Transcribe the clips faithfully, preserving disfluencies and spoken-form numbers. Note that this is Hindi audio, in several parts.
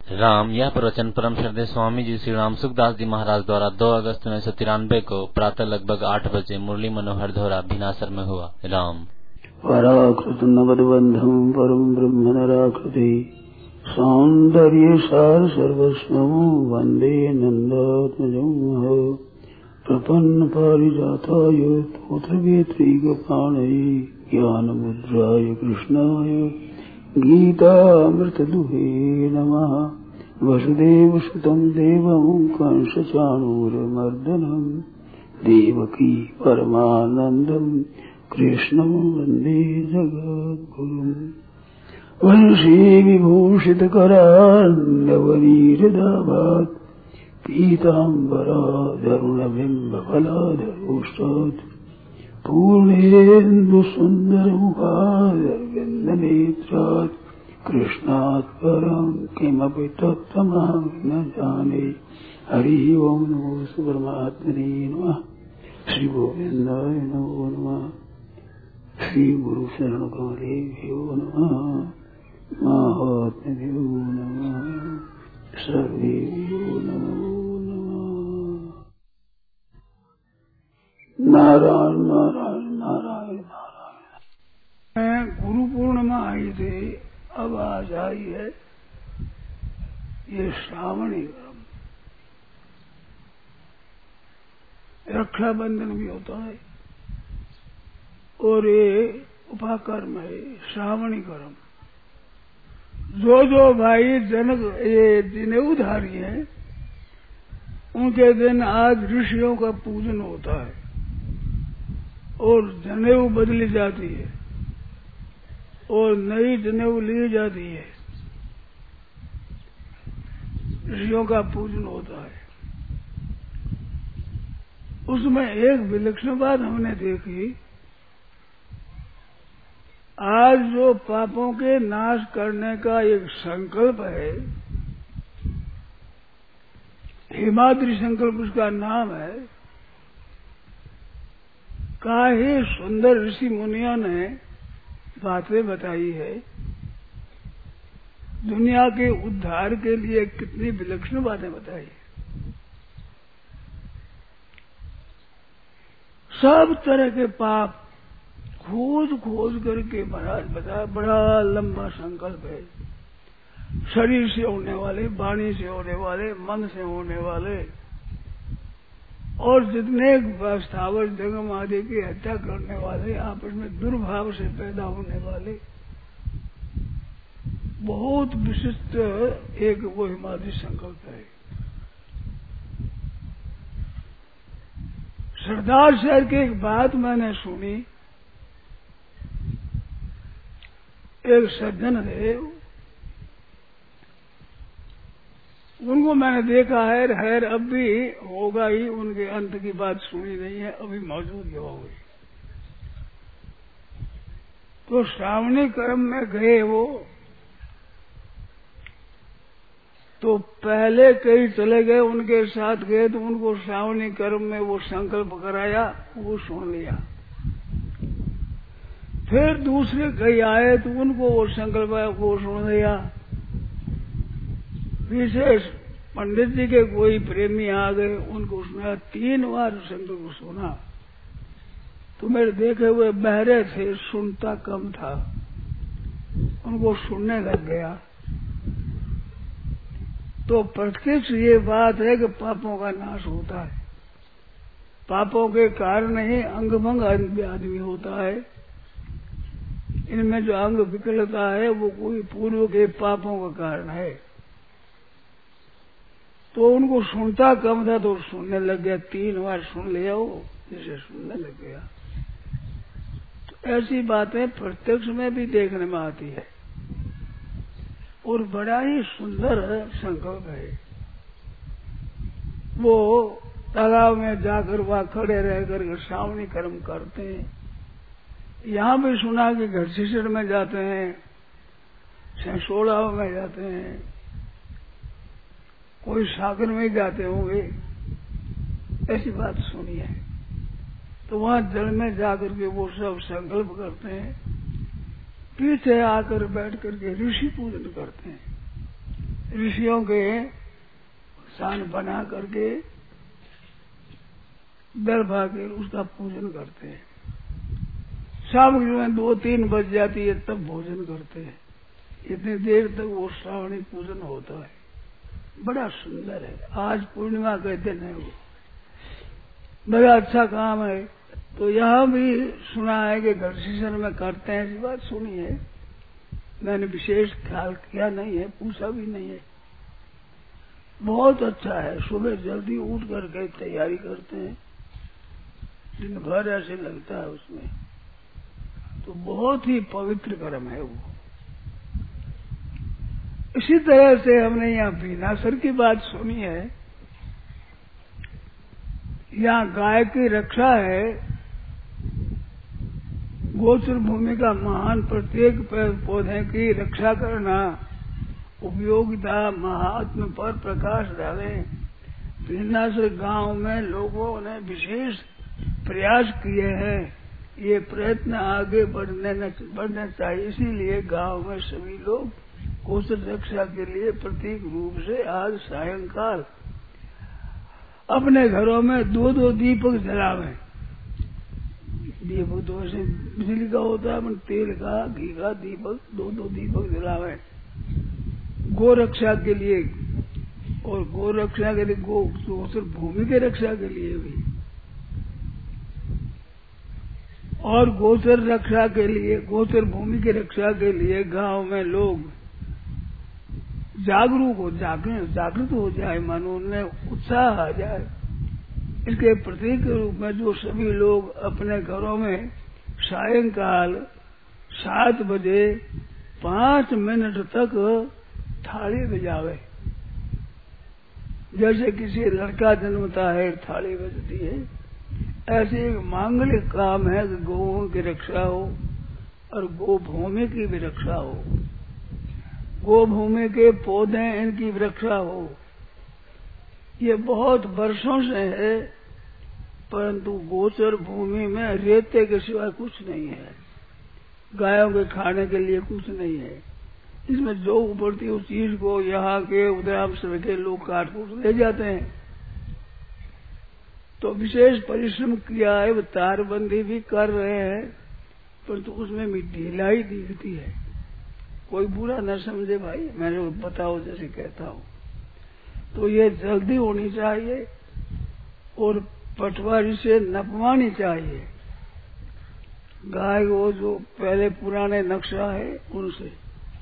राम। यह प्रवचन परम श्रद्धेय स्वामी जी श्री राम सुखदास जी महाराज द्वारा दो अगस्त उन्नीस सौ तिरानवे को प्रातः लगभग आठ बजे मुरली मनोहर धोरा भिनासर में हुआ। राम। पराकृत नवदबंधम परम ब्रह्म नराकृति सौंदर्य सार सर्वस्वं वंदे नंदात्मजं प्रपन्न पारिजाताय तोत्रवेत्रैकपाणये ज्ञानमुद्राय कृष्णाय गीतामृतदुहे नमः। वसुदेवसुतं देवं कंसचाणूरमर्दनं देवकी परमानन्दं कृष्णं वन्दे जगद्गुरुम्। वंशी विभूषितकरान्नवनीरदाभात् पीताम्बराधरुणबिम्बफलाधरोष्टात् पूर्णेन्दुसुन्दरमुखादरविन्दनेत्रात् कृष्णात् परं किमपि तत्त्वमहं न जाने। हरि ओं नमो परमात्मने नमः। श्री गोविन्दाय नमो नमः। श्री गुरु शरण कमलेभ्यो नमः। महात्म्यो नमः। सर्वेभ्यो नमो नमः। नारायण नारायण नारायण नारायण। गुरु पूर्णिमा आई थी, अब आज आई है ये श्रावणी कर्म। रक्षाबंधन भी होता है और ये उपाकर्म है श्रावणी कर्म। जो जो भाई जनक ये जनेऊधारी हैं उनके दिन आज ऋषियों का पूजन होता है और जनेऊ बदली जाती है और नई जनेऊ ली जाती है। ऋषियों का पूजन होता है। उसमें एक विलक्षण बात हमने देखी, आज जो पापों के नाश करने का एक संकल्प है, हिमाद्री संकल्प उसका नाम है, काहे सुंदर ऋषि मुनियों ने बातें बताई है। दुनिया के उद्धार के लिए कितनी विलक्षण बातें बताई है। सब तरह के पाप खोज खोज करके महाराज बताया। बड़ा लंबा संकल्प है। शरीर से होने वाले, वाणी से होने वाले, मन से होने वाले और जितने स्थावर जंगम आदि की हत्या करने वाले, आपस में दुर्भाव से पैदा होने वाले, बहुत विशिष्ट एक वो हिमाद्री संकल्प है। सरदार शहर की एक बात मैंने सुनी। एक सज्जन थे, उनको मैंने देखा है, खैर अब भी होगा ही, उनके अंत की बात सुनी नहीं है, अभी मौजूद ही हो गई। तो श्रावणी कर्म में गए वो, तो पहले कई चले गए, उनके साथ गए तो उनको श्रावणी कर्म में वो संकल्प कराया, वो सुन लिया। फिर दूसरे कई आए तो उनको वो संकल्प आया, वो सुन लिया। विशेष पंडित जी के कोई प्रेमी आ गए, उनको सुना, तीन बार संकल्प सुना। तो मेरे देखे हुए बहरे थे, सुनता कम था, उनको सुनने लग गया। तो प्रत्यक्ष ये बात है कि पापों का नाश होता है। पापों के कारण ही अंगभंग आदमी होता है। इनमें जो अंग विकलता है वो कोई पूर्व के पापों का कारण है। तो उनको सुनता कम था तो सुनने लग गया। तीन बार सुन लिया वो, जिसे सुनने लग गया। तो ऐसी बातें प्रत्यक्ष में भी देखने में आती है और बड़ा ही सुंदर संकल्प है। वो तालाब में जाकर वहां खड़े रह कर श्रावणी कर्म करते हैं। यहाँ भी सुना कि घरसीसर में जाते हैं, सैसोड़ा में जाते हैं, कोई सागर में जाते होंगे, ऐसी बात सुनी है। तो वहां जल में जाकर के वो सब संकल्प करते हैं। पीछे आकर बैठ करके ऋषि पूजन करते हैं। ऋषियों के स्थान बना करके दरबा के उसका पूजन करते हैं। शाम में दो तीन बज जाती है तब भोजन करते हैं। इतनी देर तक वो श्रावणी पूजन होता है, बड़ा सुंदर है। आज पूर्णिमा के दिन है, वो बड़ा अच्छा काम है। तो यहाँ भी सुना है कि घरसीसर में करते हैं, ऐसी बात सुनी है। मैंने विशेष ख्याल किया नहीं है, पूछा भी नहीं है। बहुत अच्छा है। सुबह जल्दी उठ करके तैयारी करते हैं, दिन भर ऐसे लगता है उसमें, तो बहुत ही पवित्र कर्म है वो। इसी तरह से हमने यहाँ भीनासर की बात सुनी है। यहाँ गाय की रक्षा है। गोचर भूमि का महान प्रत्येक पेड़ पौधे की रक्षा करना, उपयोगिता महात्म पर प्रकाश डाले। भीनासर गांव में लोगों ने विशेष प्रयास किए हैं। ये प्रयत्न आगे बढ़ने बढ़ने चाहिए। इसीलिए गांव में सभी लोग गोचर रक्षा के लिए प्रतीक रूप से आज सायंकाल अपने घरों में दो दो दीपक जलावे। दीपक तो ऐसे बिजली का होता है, तेल का, घी का दीपक, दो दो दीपक जलावे गो रक्षा के लिए। और गो रक्षा के लिए, गो गोचर भूमि के रक्षा के लिए भी, और गोचर रक्षा के लिए, गोचर भूमि की रक्षा के लिए गांव में लोग जागरूक हो जागृत जागृत हो जाए, मन उनमें उत्साह आ जाए। इसके प्रतीक के रूप में जो सभी लोग अपने घरों में सायंकाल सात बजे पांच मिनट तक थाली बजावे। जैसे किसी लड़का जन्मता है थाली बजती है, ऐसे एक मांगलिक काम है कि गौओं की रक्षा हो और गो भूमि की भी रक्षा हो, गो भूमि के पौधे इनकी रक्षा हो। ये बहुत वर्षों से है, परंतु गोचर भूमि में रेते के सिवा कुछ नहीं है, गायों के खाने के लिए कुछ नहीं है। इसमें जो उपड़ती उस चीज को यहाँ के उदरामसर के लोग काट कूट ले जाते हैं। तो विशेष परिश्रम किया है, वो तारबंदी भी कर रहे हैं, परंतु उसमें भी ढिलाई दिखती है। कोई बुरा न समझे भाई, मैंने बताओ जैसे कहता हूँ। तो ये जल्दी होनी चाहिए और पटवारी से नपवानी चाहिए गाय वो जो पहले पुराने नक्शा है उनसे।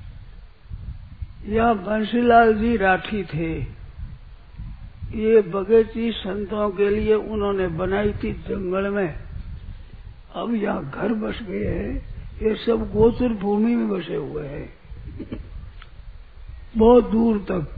यहाँ बंसीलाल जी राठी थे, ये बगीची संतों के लिए उन्होंने बनाई थी जंगल में। अब यहाँ घर बस गए हैं, ये सब गोचर भूमि में बसे हुए हैं बहुत दूर तक।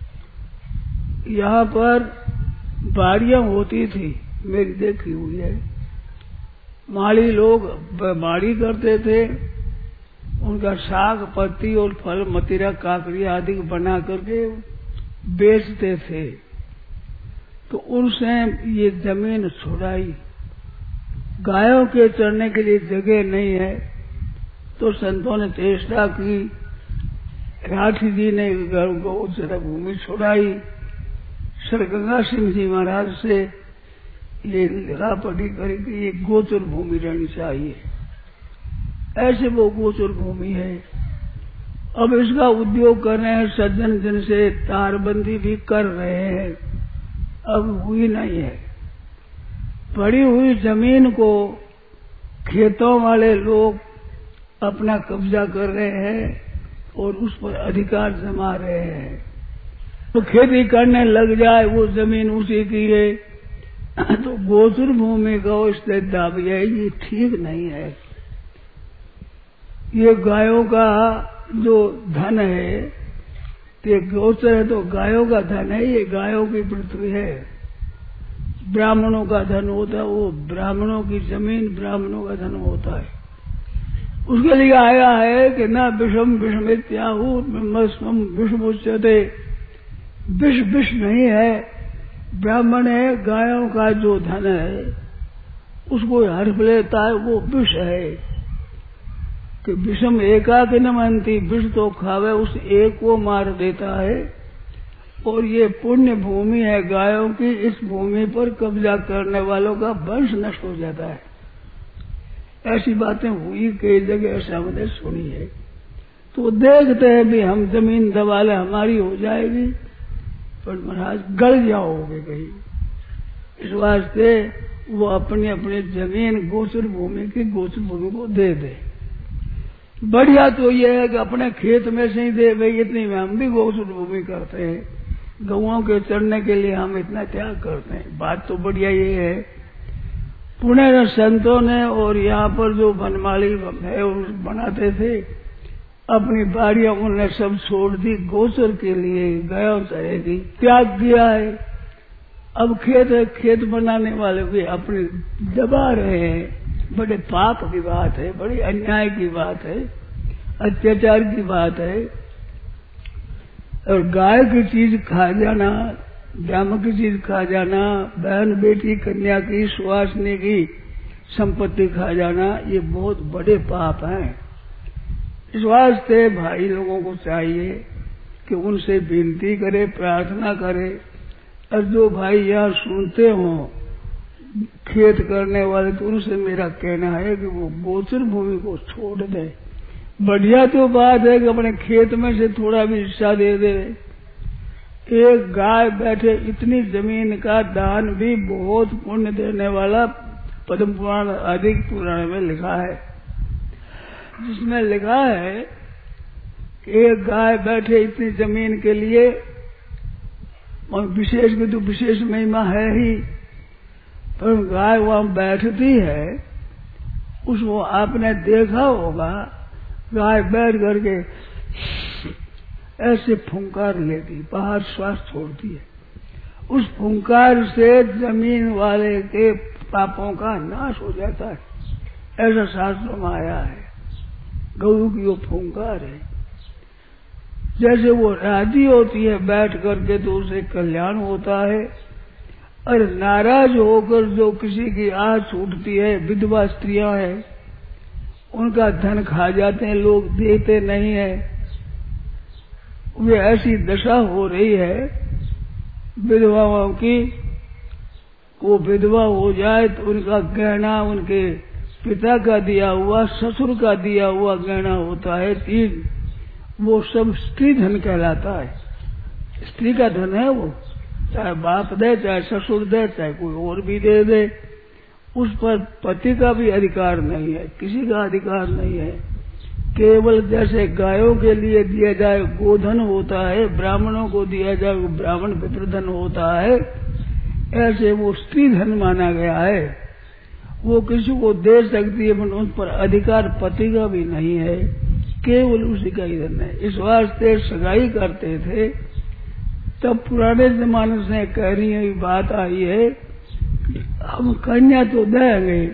यहाँ पर बाड़ियां होती थी, मेरी देखी हुई है। माली लोग बाड़ी करते थे, उनका साग पत्ती और फल मदिरा काकड़ी आदि बना करके बेचते थे। तो उनसे ये जमीन छुड़ाई। गायों के चरने के लिए जगह नहीं है, तो संतों ने चेष्टा की, राठी जी ने गौ जरा भूमि छुड़ाई। सरगंगा सिंह जी महाराज से ये रापटी करी कि ये गोचर भूमि रहनी चाहिए। ऐसे वो गोचर भूमि है। अब इसका उद्योग कर रहे हैं सज्जन, जिनसे तारबंदी भी कर रहे हैं, अब हुई नहीं है। पड़ी हुई जमीन को खेतों वाले लोग अपना कब्जा कर रहे हैं और उस पर अधिकार जमा रहे हैं। तो खेती करने लग जाए, वो जमीन उसी की है, तो गोचर भूमि का इसलिए दाब जाए, ये ठीक नहीं है। ये गायों का जो धन है, ये गोचर है तो गायों का धन है, ये गायों की पृथ्वी है। ब्राह्मणों का धन होता है, वो ब्राह्मणों की जमीन ब्राह्मणों का धन होता है। उसके लिए आया है कि न विषम विषमित्याहु ब्रह्मस्वम विषमुच्यते। विष विष नहीं है, ब्राह्मण है, गायों का जो धन है उसको हड़प लेता है, वो विष है। कि विषम एकाकी न मनती, विष तो खावे उस एक को मार देता है, और ये पुण्य भूमि है गायों की, इस भूमि पर कब्जा करने वालों का वंश नष्ट हो जाता है। ऐसी बातें हुई कई जगह, ऐसा हमने सुनी है। तो देखते हैं भी हम जमीन दबाले हमारी हो जाएगी, पर महाराज गल जाओगे कहीं। इस वास्ते वो अपनी अपनी जमीन गोचर भूमि की गोचर भूमि को दे दे। बढ़िया तो ये है कि अपने खेत में से ही दे भाई, इतनी में हम भी गोचर भूमि करते हैं, गौओं के चढ़ने के लिए हम इतना त्याग करते हैं। बात तो बढ़िया ये है। पुणे में संतों ने और यहाँ पर जो बनमाली है बनाते थे, अपनी बाड़ियां उन्होंने सब छोड़ दी, गोचर के लिए गया चढ़ेगी त्याग दिया है। अब खेत है, खेत बनाने वाले भी अपने दबा रहे हैं। बड़े पाप की बात है, बड़ी अन्याय की बात है, अत्याचार की बात है। और गाय की चीज खा जाना, जाम की चीज खा जाना, बहन बेटी कन्या की सुहासनी की संपत्ति खा जाना, ये बहुत बड़े पाप हैं। इस वास्ते भाई लोगों को चाहिए कि उनसे विनती करे, प्रार्थना करे। और जो भाई यहाँ सुनते हो खेत करने वाले, तो उनसे मेरा कहना है कि वो गोचर भूमि को छोड़ दे। बढ़िया तो बात है कि अपने खेत में से थोड़ा भी हिस्सा दे दे। एक गाय बैठे इतनी जमीन का दान भी बहुत पुण्य देने वाला पद्म पुराण आदि पुराण में लिखा है, जिसमें लिखा है कि एक गाय बैठे इतनी जमीन के लिए, और विशेष की तो विशेष महिमा है ही, पर गाय वहां बैठती है, उसको आपने देखा होगा, गाय बैठ करके ऐसे फुंकार लेती, बाहर श्वास छोड़ती है। उस फुंकार से जमीन वाले के पापों का नाश हो जाता है, ऐसा शास्त्रों में आया है। गौ की वो फुंकार है, जैसे वो राजी होती है बैठ करके तो उसे कल्याण होता है। और नाराज होकर जो किसी की आह छूटती है, विधवा स्त्रियां हैं, उनका धन खा जाते हैं लोग, देते नहीं है, वे ऐसी दशा हो रही है विधवाओं की। वो विधवा हो जाए तो उनका गहना उनके पिता का दिया हुआ, ससुर का दिया हुआ गहना होता है तीन, वो सब स्त्री धन कहलाता है। स्त्री का धन है वो, चाहे बाप दे, चाहे ससुर दे, चाहे कोई और भी दे दे, उस पर पति का भी अधिकार नहीं है, किसी का अधिकार नहीं है। केवल जैसे गायों के लिए दिया जाए गोधन होता है, ब्राह्मणों को दिया जाए वो ब्राह्मण पितृधन होता है, ऐसे वो स्त्री धन माना गया है। वो किसी को दे सकती है, पर उन पर अधिकार पति का भी नहीं है, केवल उसी का ही धन है। इस वास्ते सगाई करते थे, तब पुराने जमाने से कह रही है बात आई है, हम कन्या तो देंगे,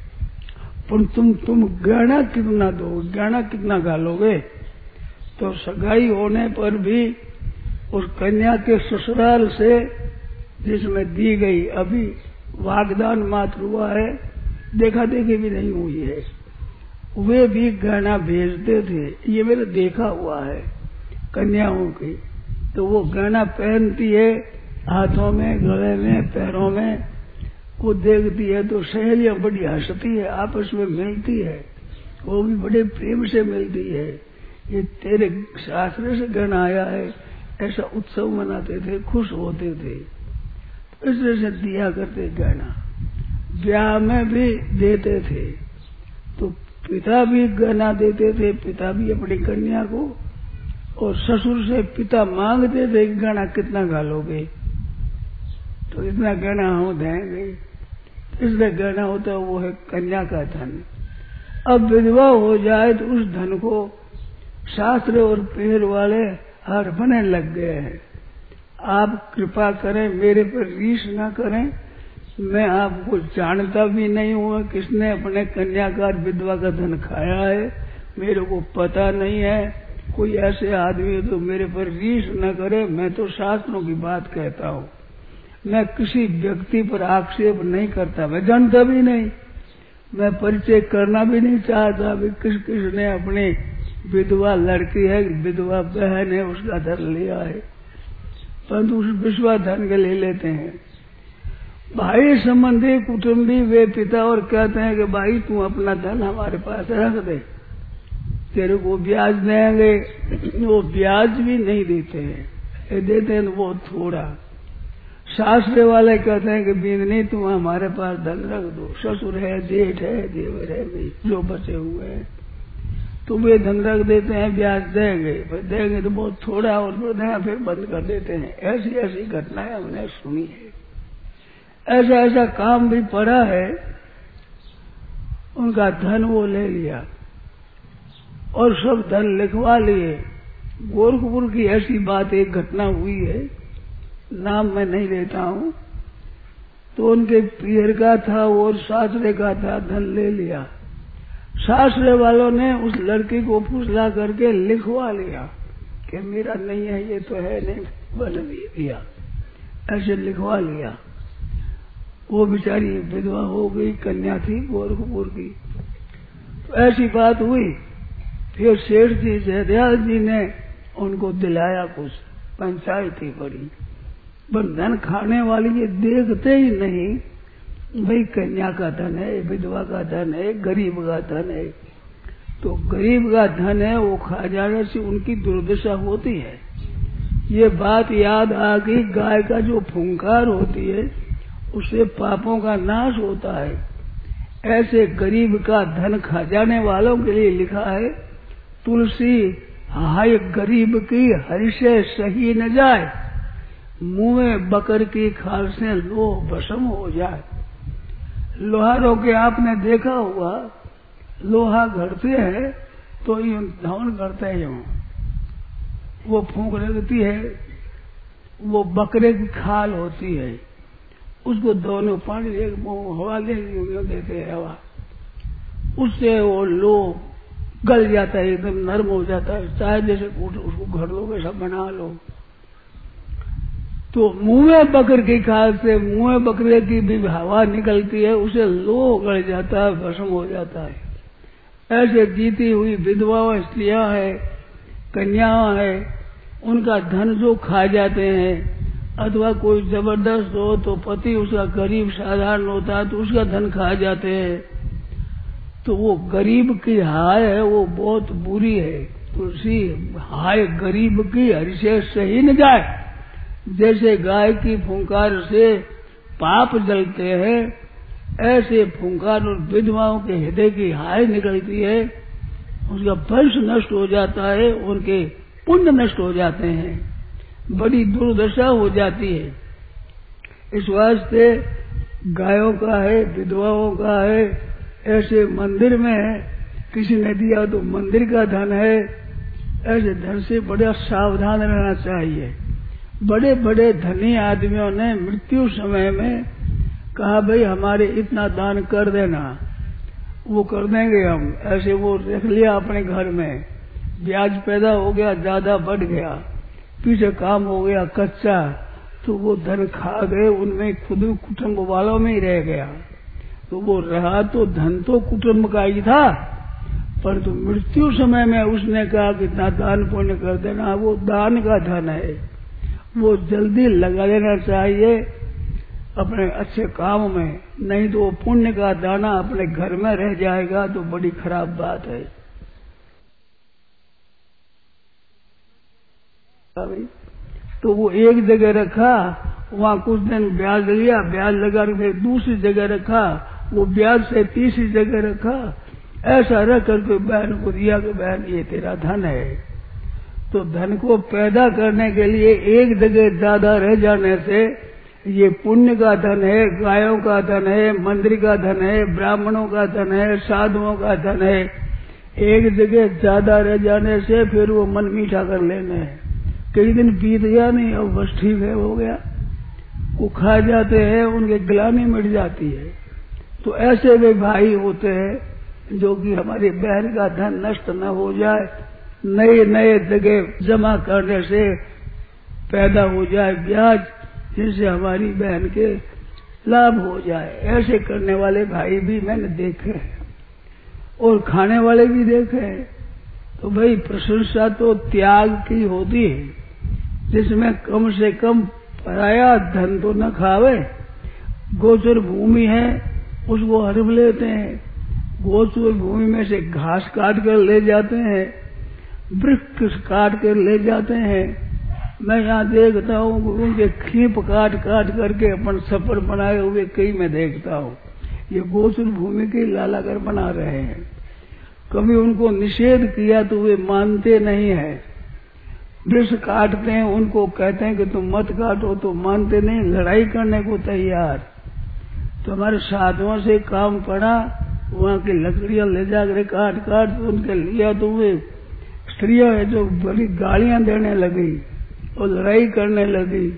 पर तुम तुम गहना कितना दो, गहना कितना गालोगे। तो सगाई होने पर भी उस कन्या के ससुराल से जिसमें दी गई, अभी वागदान मात्र हुआ है, देखा देखी भी नहीं हुई है, वे भी गहना भेजते थे। ये मेरा देखा हुआ है कन्याओं की। तो वो गहना पहनती है हाथों में, गले में, पैरों में, वो देखती है तो सहेलियां बड़ी हंसती है, आपस में मिलती है, वो भी बड़े प्रेम से मिलती है। ये तेरे शास्त्र से गहना आया है, ऐसा उत्सव मनाते थे, खुश होते थे। तो इस तरह से दिया करते गहना, ब्याह में भी देते थे। तो पिता भी गहना देते थे, पिता भी अपनी कन्या को, और ससुर से पिता मांगते थे गहना कितना गालोगे, तो इतना गहना हम देंगे। इसलिए गहना होता है वो है कन्या का धन। अब विधवा हो जाए तो उस धन को शास्त्र और पीर वाले हड़पने लग गए हैं। आप कृपा करें, मेरे पर रीस न करें, मैं आपको जानता भी नहीं हूँ किसने अपने कन्या का विधवा का धन खाया है, मेरे को पता नहीं है। कोई ऐसे आदमी तो मेरे पर रीस न करे, मैं तो शास्त्रों की बात कहता हूँ, मैं किसी व्यक्ति पर आक्षेप नहीं करता, मैं जानता भी नहीं, मैं परिचय करना भी नहीं चाहता भी किस किस ने अपनी विधवा लड़की है, विधवा बहन है, उसका धन लिया है। परंतु उस विश्वास धन के ले लेते हैं। भाई संबंधी कुटुंबी वे पिता और कहते हैं कि भाई तू अपना धन हमारे पास रख दे, तेरे को ब्याज देंगे। वो ब्याज भी नहीं देते हैं, ये देते हैं वो थोड़ा। शास्त्र वाले कहते हैं कि बिंदनी तुम हमारे पास धन रख दो, ससुर है, जेठ है, देवर है, जो बचे हुए हैं तो वे धन रख देते हैं, ब्याज देंगे, फिर देंगे तो बहुत थोड़ा और फिर देना फिर बंद कर देते हैं। ऐसी ऐसी घटनाएं हमने सुनी है। ऐसा ऐसा काम भी पड़ा है, उनका धन वो ले लिया और सब धन लिखवा लिए। गोरखपुर की ऐसी बात एक घटना हुई है, नाम मैं नहीं लेता हूँ। तो उनके पीर का था और सासरे का था, धन ले लिया। सासरे वालों ने उस लड़की को फुसला करके लिखवा लिया कि मेरा नहीं है, ये तो है नहीं, बन दिया, ऐसे लिखवा लिया। वो बेचारी विधवा हो गई, कन्या थी गोरखपुर की। तो ऐसी बात हुई। फिर सेठ जी जयदयाल जी ने उनको दिलाया कुछ, पंचायत ही पड़ी। पर धन खाने वाली ये देखते ही नहीं, भाई कन्या का धन है, विधवा का धन है, गरीब का धन है। तो गरीब का धन है वो खा जाने से उनकी दुर्दशा होती है। ये बात याद आ गई, गाय का जो फुंकार होती है उससे पापों का नाश होता है। ऐसे गरीब का धन खा जाने वालों के लिए लिखा है, तुलसी हाय गरीब की हरि से सही न जाए, मुंह में बकर की खाल से लोह भस्म हो जाए। लोहारों के आपने देखा हुआ, लोहा घड़ते हैं तो यूं धौन करते हैं, यूं वो फूंक लगती है, वो बकरे की खाल होती है, उसको दोनों पानी एक हवा ले देते हैं हवा, उससे वो लोह गल जाता है, एकदम नरम हो जाता है। चाहे जैसे उसको घर लो वैसा बना लो। तो मुंह में बकर की खाल से, मुंह में बकरे की भी हवा निकलती है, उसे लोह गल जाता है, भस्म हो जाता है। ऐसे जीती हुई विधवाओं, स्त्रियां है, कन्याओं है, उनका धन जो खा जाते हैं, अथवा कोई जबरदस्त हो तो पति उसका गरीब साधारण होता है तो उसका धन खा जाते हैं। तो वो गरीब की हाय है वो बहुत बुरी है। तुलसी हाय गरीब की हरि से सही न जाए। जैसे गाय की फुंकार से पाप जलते हैं, ऐसे फुंकार और विधवाओं के हृदय की हाय निकलती है, उसका वंश नष्ट हो जाता है, उनके पुण्य नष्ट हो जाते हैं, बड़ी दुर्दशा हो जाती है। इस वास्ते गायों का है, विधवाओं का है, ऐसे मंदिर में किसी ने दिया तो मंदिर का धन है, ऐसे धन से बड़ा सावधान रहना चाहिए। बड़े बड़े धनी आदमियों ने मृत्यु समय में कहा भाई हमारे इतना दान कर देना, वो कर देंगे हम। ऐसे वो रख लिया अपने घर में, ब्याज पैदा हो गया, ज्यादा बढ़ गया, पीछे काम हो गया कच्चा, तो वो धन खा गए, उनमें खुद कुटुंब वालों में ही रह गया। तो वो रहा तो धन तो कुटुंब का ही था, परंतु मृत्यु समय में उसने कहा कि इतना दान पुण्य कर देना, वो दान का धन है, वो जल्दी लगा लेना चाहिए अपने अच्छे काम में, नहीं तो वो पुण्य का दाना अपने घर में रह जाएगा तो बड़ी खराब बात है। तो वो एक जगह रखा, वहाँ कुछ दिन ब्याज लिया, ब्याज लगा फिर दूसरी जगह रखा, वो ब्याज से तीसरी जगह रखा, ऐसा रख करके बहन को दिया कि बहन ये तेरा धन है। तो धन को पैदा करने के लिए एक जगह ज्यादा रह जाने से ये पुण्य का धन है, गायों का धन है, मंदिर का धन है, ब्राह्मणों का धन है, साधुओं का धन है। एक जगह ज्यादा रह जाने से फिर वो मन मीठा कर लेना है, कई दिन बीत गया नहीं अब बस ठीक है हो गया, वो खा जाते हैं, उनके गिलानी मिट जाती है। तो ऐसे वे भाई होते हैं जो कि हमारी बहन का धन नष्ट न हो जाए, नए नए जगह जमा करने से पैदा हो जाए ब्याज, जिससे हमारी बहन के लाभ हो जाए। ऐसे करने वाले भाई भी मैंने देखे हैं और खाने वाले भी देखे हैं। तो भाई प्रशंसा तो त्याग की होती है, जिसमें कम से कम पराया धन तो न खावे। गोचर भूमि है उसको हड़प लेते हैं, गोचर भूमि में से घास काट कर ले जाते हैं, वृक्ष काट कर ले जाते हैं। मैं यहाँ देखता हूँ उनके खीप काट काट करके अपन सफर बनाए हुए कई मैं देखता हूँ। ये गोचर भूमि के लालागर बना रहे हैं। कभी उनको निषेध किया तो वे मानते नहीं है। वृक्ष काटते हैं, उनको कहते हैं कि तुम मत काटो तो मानते नहीं, लड़ाई करने को तैयार। तो हमारे साधुओं से काम पड़ा, वहाँ की लकड़ियां ले जाकर काट काट उनके लिया तो वे स्त्रियां है जो बड़ी गालियां देने लगी और लड़ाई करने लगी।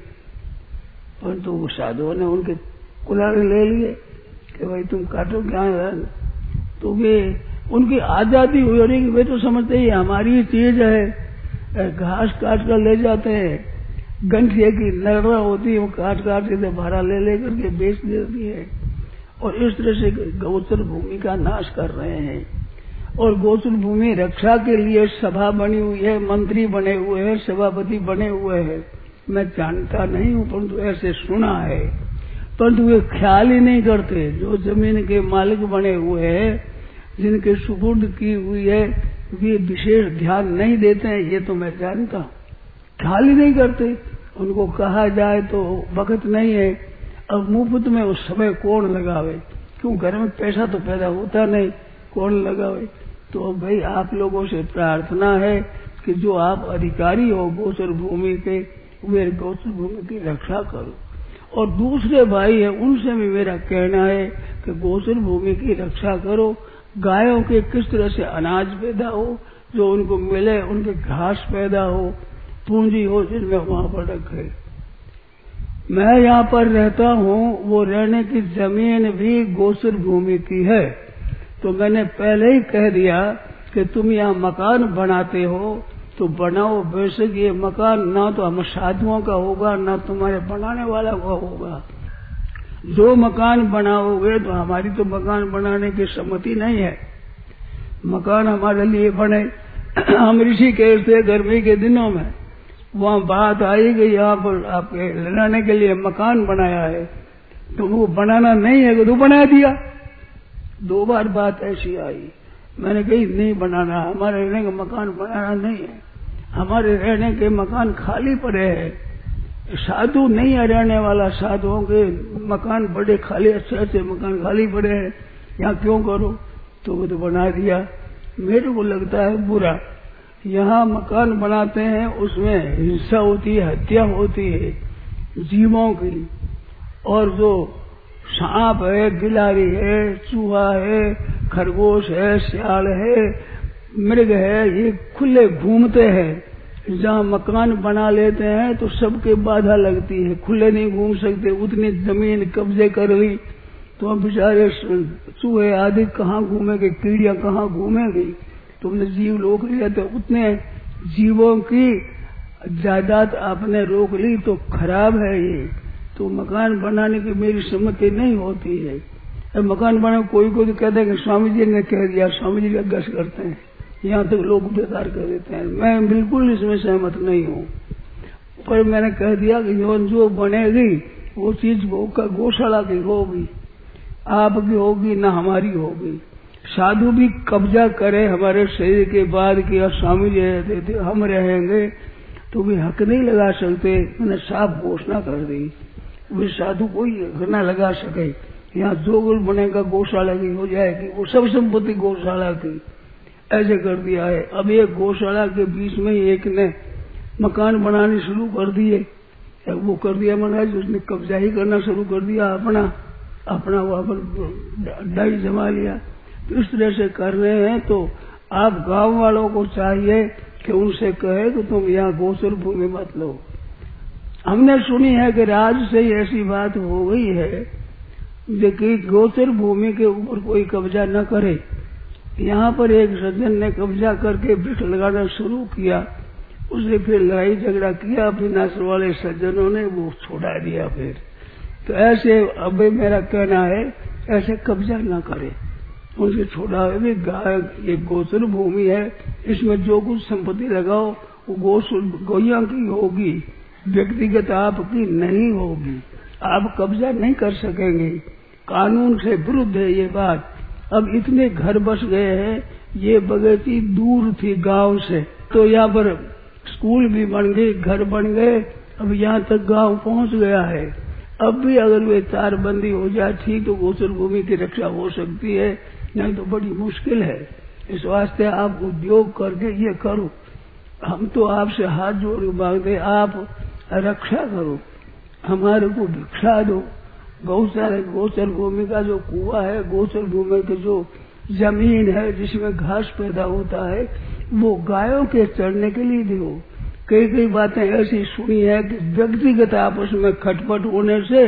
परंतु वो साधुओं ने उनके कुल्हाड़े ले लिए कि भाई तुम काटो क्या है। तो वे उनकी आजादी हुई और वे तो समझते ही हमारी चीज है। घास काट कर ले जाते हैं, गंठिया की नरड़ा होती है वो काट काट के भाड़ा ले लेकर के बेच देती है। और इस तरह से गोचर भूमि का नाश कर रहे हैं। और गोचर भूमि रक्षा के लिए सभा बनी हुई है, मंत्री बने हुए हैं, सभापति बने हुए हैं। मैं जानता नहीं हूँ परंतु ऐसे सुना है। परंतु वे ख्याल ही नहीं करते। जो जमीन के मालिक बने हुए हैं, जिनके सुपुर्द की हुई है, वे विशेष ध्यान नहीं देते हैं। ये तो मैं जानता हूँ, ख्याल ही नहीं करते। उनको कहा जाए तो वक्त नहीं है। अब मुफ्त में उस समय कौन लगावे, क्यों घर में पैसा तो पैदा होता नहीं, कौन लगावे। तो भाई आप लोगों से प्रार्थना है कि जो आप अधिकारी हो गोचर भूमि के, वे गोचर भूमि की रक्षा करो। और दूसरे भाई है उनसे भी मेरा कहना है कि गोचर भूमि की रक्षा करो। गायों के किस तरह से अनाज पैदा हो, जो उनको मिले, उनके घास पैदा हो, पूंजी हो जिनमें वहां पर रखे। मैं यहाँ पर रहता हूँ, वो रहने की जमीन भी गोचर भूमि की है। तो मैंने पहले ही कह दिया कि तुम यहाँ मकान बनाते हो तो बनाओ, बेशक ये मकान ना तो हम साधुओं का होगा ना तुम्हारे बनाने वाला का होगा। जो मकान बनाओगे तो हमारी तो मकान बनाने की सम्मति नहीं है। मकान हमारे लिए बने। हम ऋषि कहते गर्मी के दिनों में वहाँ बात आई कि यहाँ पर आपके लगाने के लिए मकान बनाया है, तो वो बनाना नहीं है तो बना दिया। दो बार बात ऐसी आई, मैंने कही नहीं बनाना, हमारे रहने का मकान बनाना नहीं है। हमारे रहने के मकान खाली पड़े हैं, साधु नहीं है रहने वाला। साधुओं के मकान बड़े खाली, अच्छे अच्छे मकान खाली पड़े हैं, यहाँ क्यों करो। तो वो तो बना दिया। मेरे को लगता है बुरा। यहाँ मकान बनाते हैं उसमें हिंसा होती है, हत्या होती है जीवों की। और जो सांप है, गिलारी है, चूहा है, खरगोश है, सियाल है, मृग है, ये खुले घूमते हैं। जहाँ मकान बना लेते हैं तो सबके बाधा लगती है, खुले नहीं घूम सकते। उतनी जमीन कब्जे कर ली तो हम बेचारे चूहे आदि कहाँ घूमेंगे, कीड़ियां कहाँ घूमेंगी। तुमने जीव रोक लिया तो उतने जीवों की जायदाद आपने रोक ली तो खराब है ये। तो मकान बनाने की मेरी सम्मति नहीं होती है। अब मकान बना कोई को तो कहते हैं कि स्वामी जी ने कह दिया, स्वामी जी का गश करते हैं, यहाँ तक तो लोग बेकार कर देते हैं। मैं बिल्कुल इसमें सहमत नहीं हूँ। पर मैंने कह दिया कि जो जो बनेगी वो चीज गौशाला की होगी, आपकी होगी ना हमारी होगी। साधु भी कब्जा करे हमारे शरीर के बाद कि स्वामी जी रहते थे हम रहेंगे, तो भी हक नहीं लगा सकते। मैंने साफ घोषणा कर दी, वे साधु कोई हक न लगा सके। यहाँ जो कुछ बनेगा गौशाला की हो जाएगी, वो सब संपत्ति गौशाला की, ऐसे कर दिया है। अब एक गौशाला के बीच में एक ने मकान बनाने शुरू कर दिए, वो कर दिया महाराज, उसने कब्जा ही करना शुरू कर दिया, अपना अपना वहां पर डाई जमा लिया। तो इस तरह से कर रहे हैं। तो आप गांव वालों को चाहिए कि उनसे कहे कि तुम यहाँ गोचर भूमि मत लो। हमने सुनी है कि राज से ही ऐसी बात हो गई है कि गोचर भूमि के ऊपर कोई कब्जा न करे। यहाँ पर एक सज्जन ने कब्जा करके वृक्ष लगाना शुरू किया, उसे फिर लड़ाई झगड़ा किया, फिर नस्ल वाले सज्जनों ने वो छोड़ा दिया। फिर तो ऐसे अब मेरा कहना है ऐसे कब्जा न करे, उनसे छोड़ा है। गाय ये गोचर भूमि है, इसमें जो कुछ संपत्ति लगाओ वो गौ गौया की होगी, व्यक्तिगत आपकी नहीं होगी, आप कब्जा नहीं कर सकेंगे, कानून से विरुद्ध है ये बात। अब इतने घर बस गए हैं, ये बगैती दूर थी गांव से, तो यहाँ पर स्कूल भी बन गए, घर बन गए, अब यहाँ तक गांव पहुँच गया है। अब भी अगर वे तारबंदी हो जाए ठीक तो गोचर भूमि की रक्षा हो सकती है, नहीं तो बड़ी मुश्किल है। इस वास्ते आप उद्योग करके ये करो। हम तो आपसे हाथ जोड़ के मांगते, आप रक्षा करो, हमारे को भिक्षा दो। गौशाला गोचर भूमि का जो कुआं है, गोचर भूमि की जो जमीन है जिसमें घास पैदा होता है, वो गायों के चढ़ने के लिए दो। कई कई बातें ऐसी सुनी है कि व्यक्तिगत आपस में खटपट होने से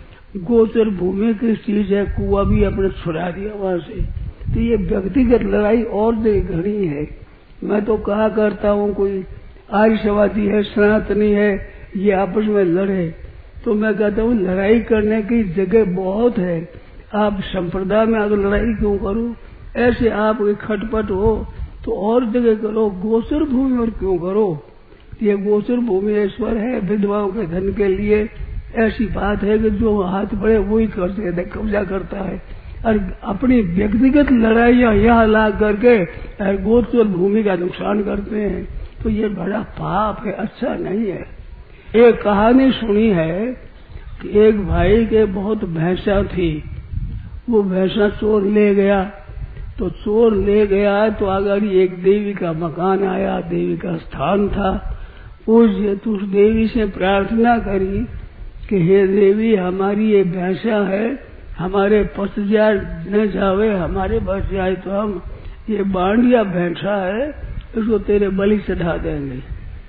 गोचर भूमि की चीज है, कुआं भी अपने छुड़ा दिया वहां से। तो ये व्यक्तिगत लड़ाई और घड़ी है। मैं तो कहा करता हूँ कोई आर्यवादी है, सनातनी है, ये आपस में लड़े, तो मैं कहता हूँ लड़ाई करने की जगह बहुत है। आप संप्रदाय में अगर लड़ाई क्यों करो, ऐसे आप खटपट हो तो और जगह करो, गोचर भूमि और क्यों करो। ये गोचर भूमि ईश्वर है, विधवाओं के धन के लिए ऐसी बात है कि जो हाथ बढ़े वही करते कब्जा करता है, और अपनी व्यक्तिगत लड़ाइयाँ यहाँ ला करके गोचर भूमि का नुकसान करते हैं। तो ये बड़ा पाप है, अच्छा नहीं है। एक कहानी सुनी है कि एक भाई के बहुत भैंसा थी, वो भैंसा चोर ले गया, तो चोर ले गया तो अगर एक देवी का मकान आया, देवी का स्थान था, उस उस देवी से प्रार्थना करी कि हे देवी, हमारी ये भैंसा है, हमारे पस जा न जावे, हमारे बस जाए तो हम ये बांडिया भैंसा है, इसको तेरे बलि चढ़ा देंगे।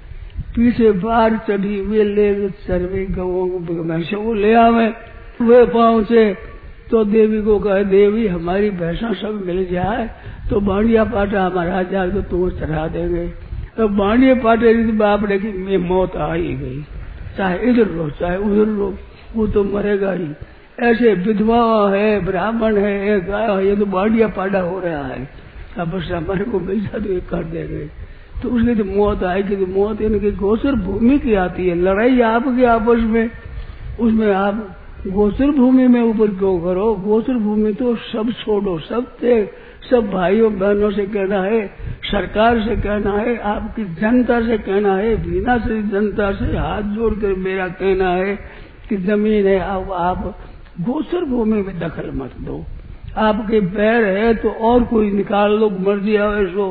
पीछे बार चढ़ी, वे ले चरवे गवों भैंसों को ले आवे। वे पहुंचे तो देवी को कहे, देवी हमारी भैंसा सब मिल जाए तो बांडिया पाटा हमारा जाए तो तुम्हें चढ़ा देंगे। तो बांडिया पाटे की बाप ने की मैं मौत आ ही गई, चाहे इधर रो चाहे उधर रो, वो तो मरेगा ही। ऐसे विधवा है, ब्राह्मण है, एक गाय है, ये तो बांडिया पाटा हो रहा है, अब बस हमारे को मिल जाए तो ये कर देंगे। तो उसकी तो मौत आएगी, तो मौत इनकी गोचर भूमि की आती है। लड़ाई आपके आपस में, उसमें आप गोचर भूमि में ऊपर क्यों करो। गोचर भूमि तो सब छोड़ो, सब ते, सब भाइयों बहनों से कहना है, सरकार से कहना है, आपकी जनता से कहना है, बिना से जनता से हाथ जोड़कर मेरा कहना है कि जमीन है, अब आप गोचर भूमि में दखल मत दो। आपके पैर है तो और कोई निकाल लो, मर्जी आवे सो।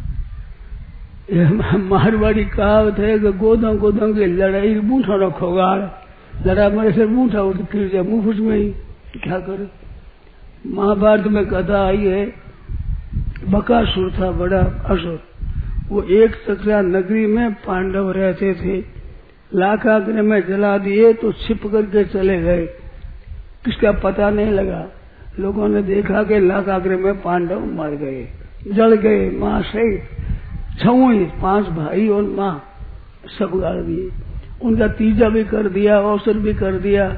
मारवाड़ी कहावत है कि गोदा गोदा की लड़ाई बूठा रखोगा, लड़ा मेरे से बूठा हो तो फिर जाए मुफ्त में ही, क्या करे। महाभारत में कथा आई है, बकासुर था बड़ा असुर, वो एक चक्रा नगरी में पांडव रहते थे, लाखाग्नि में जला दिए तो छिप करके चले गए, किसका पता नहीं लगा। लोगों ने देखा कि लाखाग्नि में पांडव मर गए, जल गए, माँ सहित छह पांच भाई और माँ सब गाड़ दिए। उनका तीजा भी कर दिया, अवसर भी कर दिया,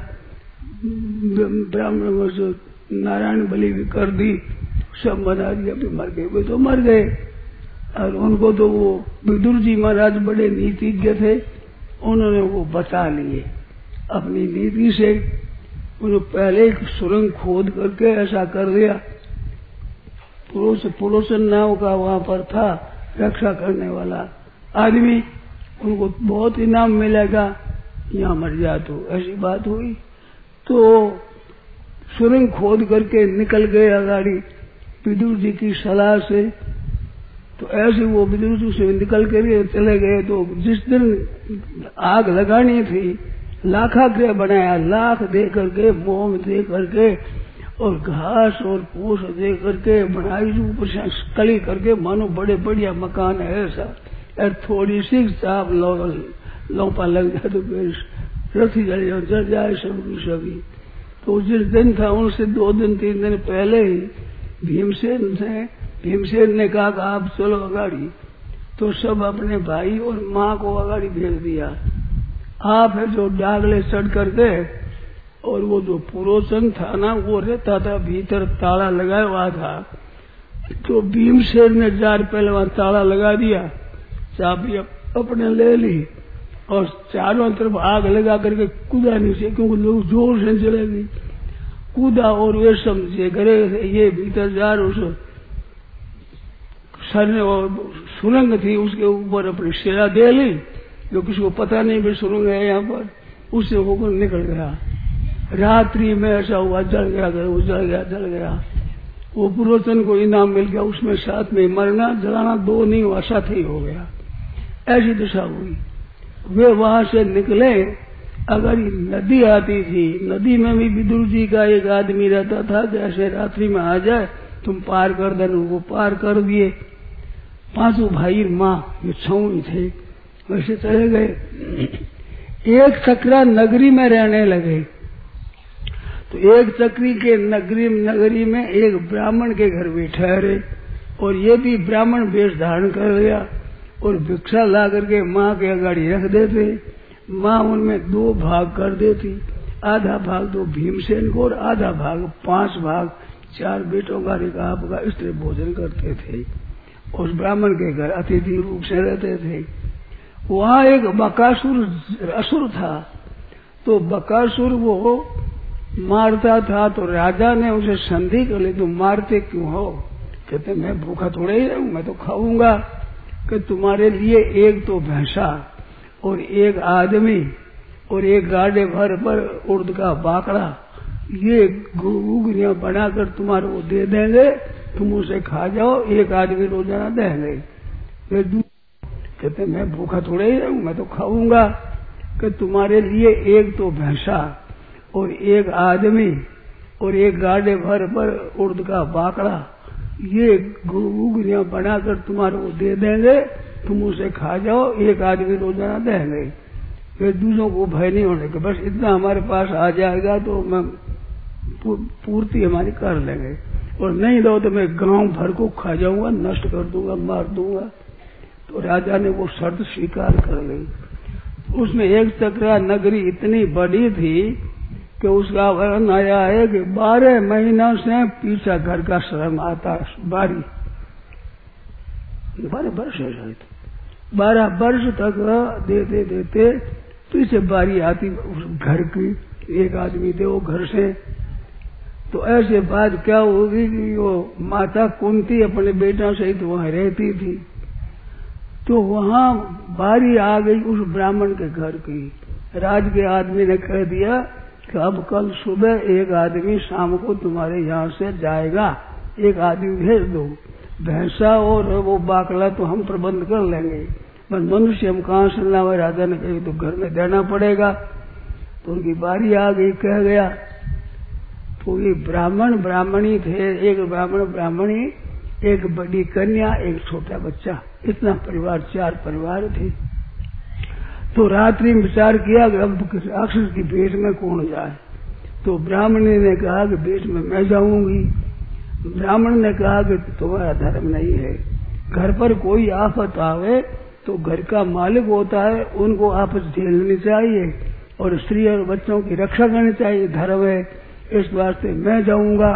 ब्राह्मण नारायण बलि भी कर दी, सब बना दिया, भी मर गए। वे तो मर गए, और उनको तो वो विदुर जी महाराज बड़े नीतिज्ञ थे, उन्होंने वो बचा लिए अपनी नीति से। उन्होंने पहले एक सुरंग खोद करके ऐसा कर दिया, पुरोसन नाव का वहां पर था रक्षा करने वाला आदमी, उनको बहुत इनाम मिलेगा, यहाँ मर जा, तो ऐसी बात हुई। तो सुरंग खोद करके निकल गए अगाड़ी विदुर जी की सलाह से। तो ऐसे वो विदुर जी से निकल कर चले गए। तो जिस दिन आग लगानी थी, लाखाग्रह बनाया, लाख दे करके, मोम दे करके और घास और पूछ दे करके बनाई, ऊपर से कली करके, मानो बड़े बढ़िया मकान है ऐसा। और थोड़ी सी चाप लौपा लग जाए तो फिर रथी जल जाए, जल जाए सबकी सभी। तो जिस दिन था उनसे दो दिन तीन दिन पहले ही भीमसेन से भीमसेन ने कहा कि आप चलो अगाड़ी। तो सब अपने भाई और माँ को अगाड़ी भेज दिया। आप है जो डागले चढ़ करके, और वो जो पुरोचन था ना, वो रहता था भीतर, ताला लगाया हुआ था। तो भीमसेन ने जार पहले वहां ताला लगा दिया, चाबी अपने ले ली, और चारों तरफ आग लगा करके कूदा नीचे, क्योंकि लोग जोर से जलेगी। कूदा और वे समझे करे ये भीतर जा रहे उस सर ने और सुरंग थी उसके ऊपर अपनी शिरा दे ली, जो किसी को पता नहीं भी सुरंग है यहाँ पर, उससे होकर निकल गया। रात्रि में ऐसा हुआ, जल गया, वो जल गया जल गया वो पुरोचन को इनाम मिल गया, उसमें साथ में मरना जलाना दो नहीं हुआ, साथ ही हो गया। ऐसी दशा हुई। वे वहां से निकले। अगर नदी आती थी, नदी में भी विदुर जी का एक आदमी रहता था कि ऐसे रात्रि में आ जाए तुम पार कर देना, वो पार कर दिए। पांचों भाई माँ ये छऊ थे, वैसे चले गए। एक चक्रा नगरी में रहने लगे। तो एक चक्री के नगरी नगरी में एक ब्राह्मण के घर भी ठहरे, और ये भी ब्राह्मण वेश धारण कर लिया और भिक्षा ला करके माँ के अगाड़ी रख देते। माँ उनमें दो भाग कर देती, आधा भाग तो भीमसेन को और आधा भाग पांच भाग चार बेटों का एक आपका, इस तरह भोजन करते थे। उस ब्राह्मण के घर अतिथि रूप से रहते थे। वहाँ एक बकासुर असुर था। तो बकासुर वो मारता था, तो राजा ने उसे संधि कर ली, तुम मारते क्यों हो? कहते मैं भूखा थोड़े ही रहूं, मैं तो खाऊंगा। कि तुम्हारे लिए एक तो भैंसा और एक आदमी और एक गाड़े भर पर उर्द का बाकड़ा, ये गुगरियां बनाकर तुम्हारे को दे देंगे, तुम उसे खा जाओ, एक आदमी रोजाना देंगे। कहते मैं भूखा थोड़े ही रहूं, मैं तो खाऊंगा। कि तुम्हारे लिए एक तो भैंसा और एक आदमी और एक गाड़े भर पर उर्द का बाकड़ा, ये गुगरियां बनाकर तुम्हारे को दे देंगे, तुम उसे खा जाओ, एक आदमी रोजाना देंगे। फिर दूसरों को भय नहीं होने के, बस इतना हमारे पास आ जाएगा तो मैं पूर्ति हमारी कर लेंगे, और नहीं दो तो मैं गांव भर को खा जाऊंगा, नष्ट कर दूंगा, मार दूंगा। तो राजा ने वो शर्त स्वीकार कर ली। उसमें एक चक्रा नगरी इतनी बड़ी थी कि उसका वर्णन आया है कि बारह महीनों से पीछा घर का श्रम आता, बारी बारह वर्ष है शायद, बारह वर्ष तक देते देते पीछे बारी आती उस घर की, एक आदमी थे वो घर से। तो ऐसे बात क्या होगी कि वो माता कुंती अपने बेटा सहित वहां रहती थी। तो वहां बारी आ गई उस ब्राह्मण के घर की। राज के आदमी ने कह दिया कि अब कल सुबह एक आदमी शाम को तुम्हारे यहाँ से जाएगा, एक आदमी भेज दो। भैंसा और वो बाकला तो हम प्रबंध कर लेंगे, पर मनुष्य हम कहाँ से लावे? राजा ने कही तो घर में देना पड़ेगा। तो उनकी बारी आ गई, कह गया। तो ये ब्राह्मण ब्राह्मणी थे, एक ब्राह्मण ब्राह्मणी, एक बड़ी कन्या, एक छोटा बच्चा, इतना परिवार, चार परिवार थे। तो रात्रि में विचार किया कि अब राक्षस की भेंट में कौन जाए। तो ब्राह्मणी ने कहा कि भेंट में मैं जाऊंगी। ब्राह्मण ने कहा कि तुम्हारा धर्म नहीं है, घर पर कोई आफत आवे तो घर का मालिक होता है, उनको आपस झेलनी चाहिए और स्त्री और बच्चों की रक्षा करनी चाहिए, धर्म है, इस वास्ते मैं जाऊंगा।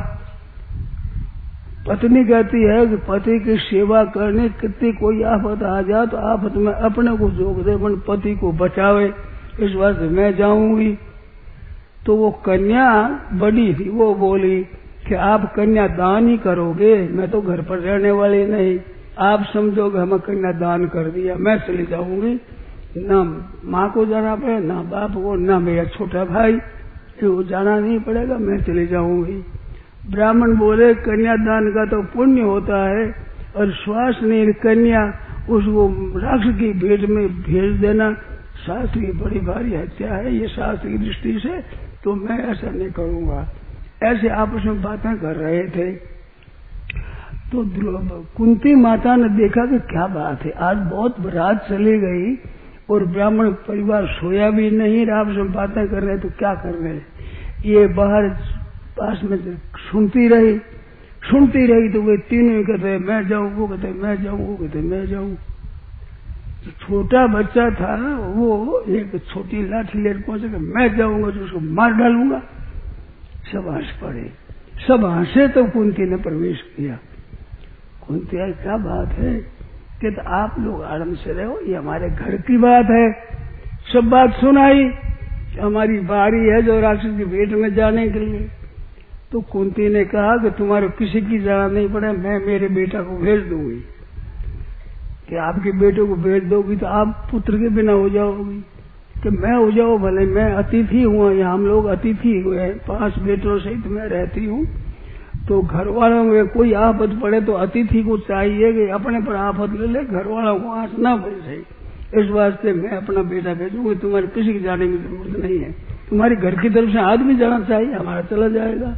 पत्नी कहती है कि पति की सेवा करने कितनी कोई आफत आ जाए तो आफत में अपने को जोग दे, पर पति को बचावे, इस वास्ते मैं जाऊंगी। तो वो कन्या बड़ी थी, वो बोली कि आप कन्या दान ही करोगे, मैं तो घर पर रहने वाली नहीं, आप समझोगे हमें कन्या दान कर दिया, मैं चली जाऊंगी। ना माँ को जाना पड़े, ना बाप को, ना मेरा छोटा भाई, वो जाना नहीं पड़ेगा, मैं चली जाऊंगी। ब्राह्मण बोले कन्यादान का तो पुण्य होता है, और श्वास नहीं कन्या उसको राक्षस की भेंट में भेज देना शास्त्र की बड़ी भारी हत्या है, ये शास्त्र की दृष्टि से, तो मैं ऐसा नहीं करूंगा। ऐसे आपस में बातें कर रहे थे। तो कुंती माता ने देखा कि क्या बात है, आज बहुत रात चली गई और ब्राह्मण परिवार सोया भी नहीं, आपस में बातें कर रहे तो क्या कर रहे। ये बाहर पास में सुनती रही सुनती रही तो वे तीनों कहते मैं जाऊं, वो कहते मैं जाऊं, वो कहते मैं जाऊं। तो छोटा बच्चा था, वो एक छोटी लाठी लेकर पहुंचे कि मैं जाऊंगा तो उसको मार डालूंगा। सब हंस पड़े, सब हंसे तो कुंती ने प्रवेश किया। कुंती आई क्या बात है कि तो आप लोग आराम से रहो, ये हमारे घर की बात है, सब बात सुनाई कि हमारी बारी है जो राक्षस की भेंट में जाने के लिए। तो कुंती ने कहा कि तुम्हारे किसी की जाना नहीं पड़े, मैं मेरे बेटा को भेज दूंगी। कि आपके बेटे को भेज दोगी तो आप पुत्र के बिना हो जाओगी। कि मैं हो जाओ भले, मैं अतिथि हूँ यहाँ, हम लोग अतिथि हुए हैं, पांच बेटों सहित मैं रहती हूँ। तो घर वालों में कोई आफत पड़े तो अतिथि को चाहिए कि अपने पर आफत ले ले, घर वालों को आंच ना पड़ जाए। इस वास्ते मैं अपना बेटा भेजूंगी, तुम्हारे किसी की जाने की जरूरत नहीं है। तुम्हारे घर की तरफ से आदमी जाना चाहिए, हमारा चला जाएगा।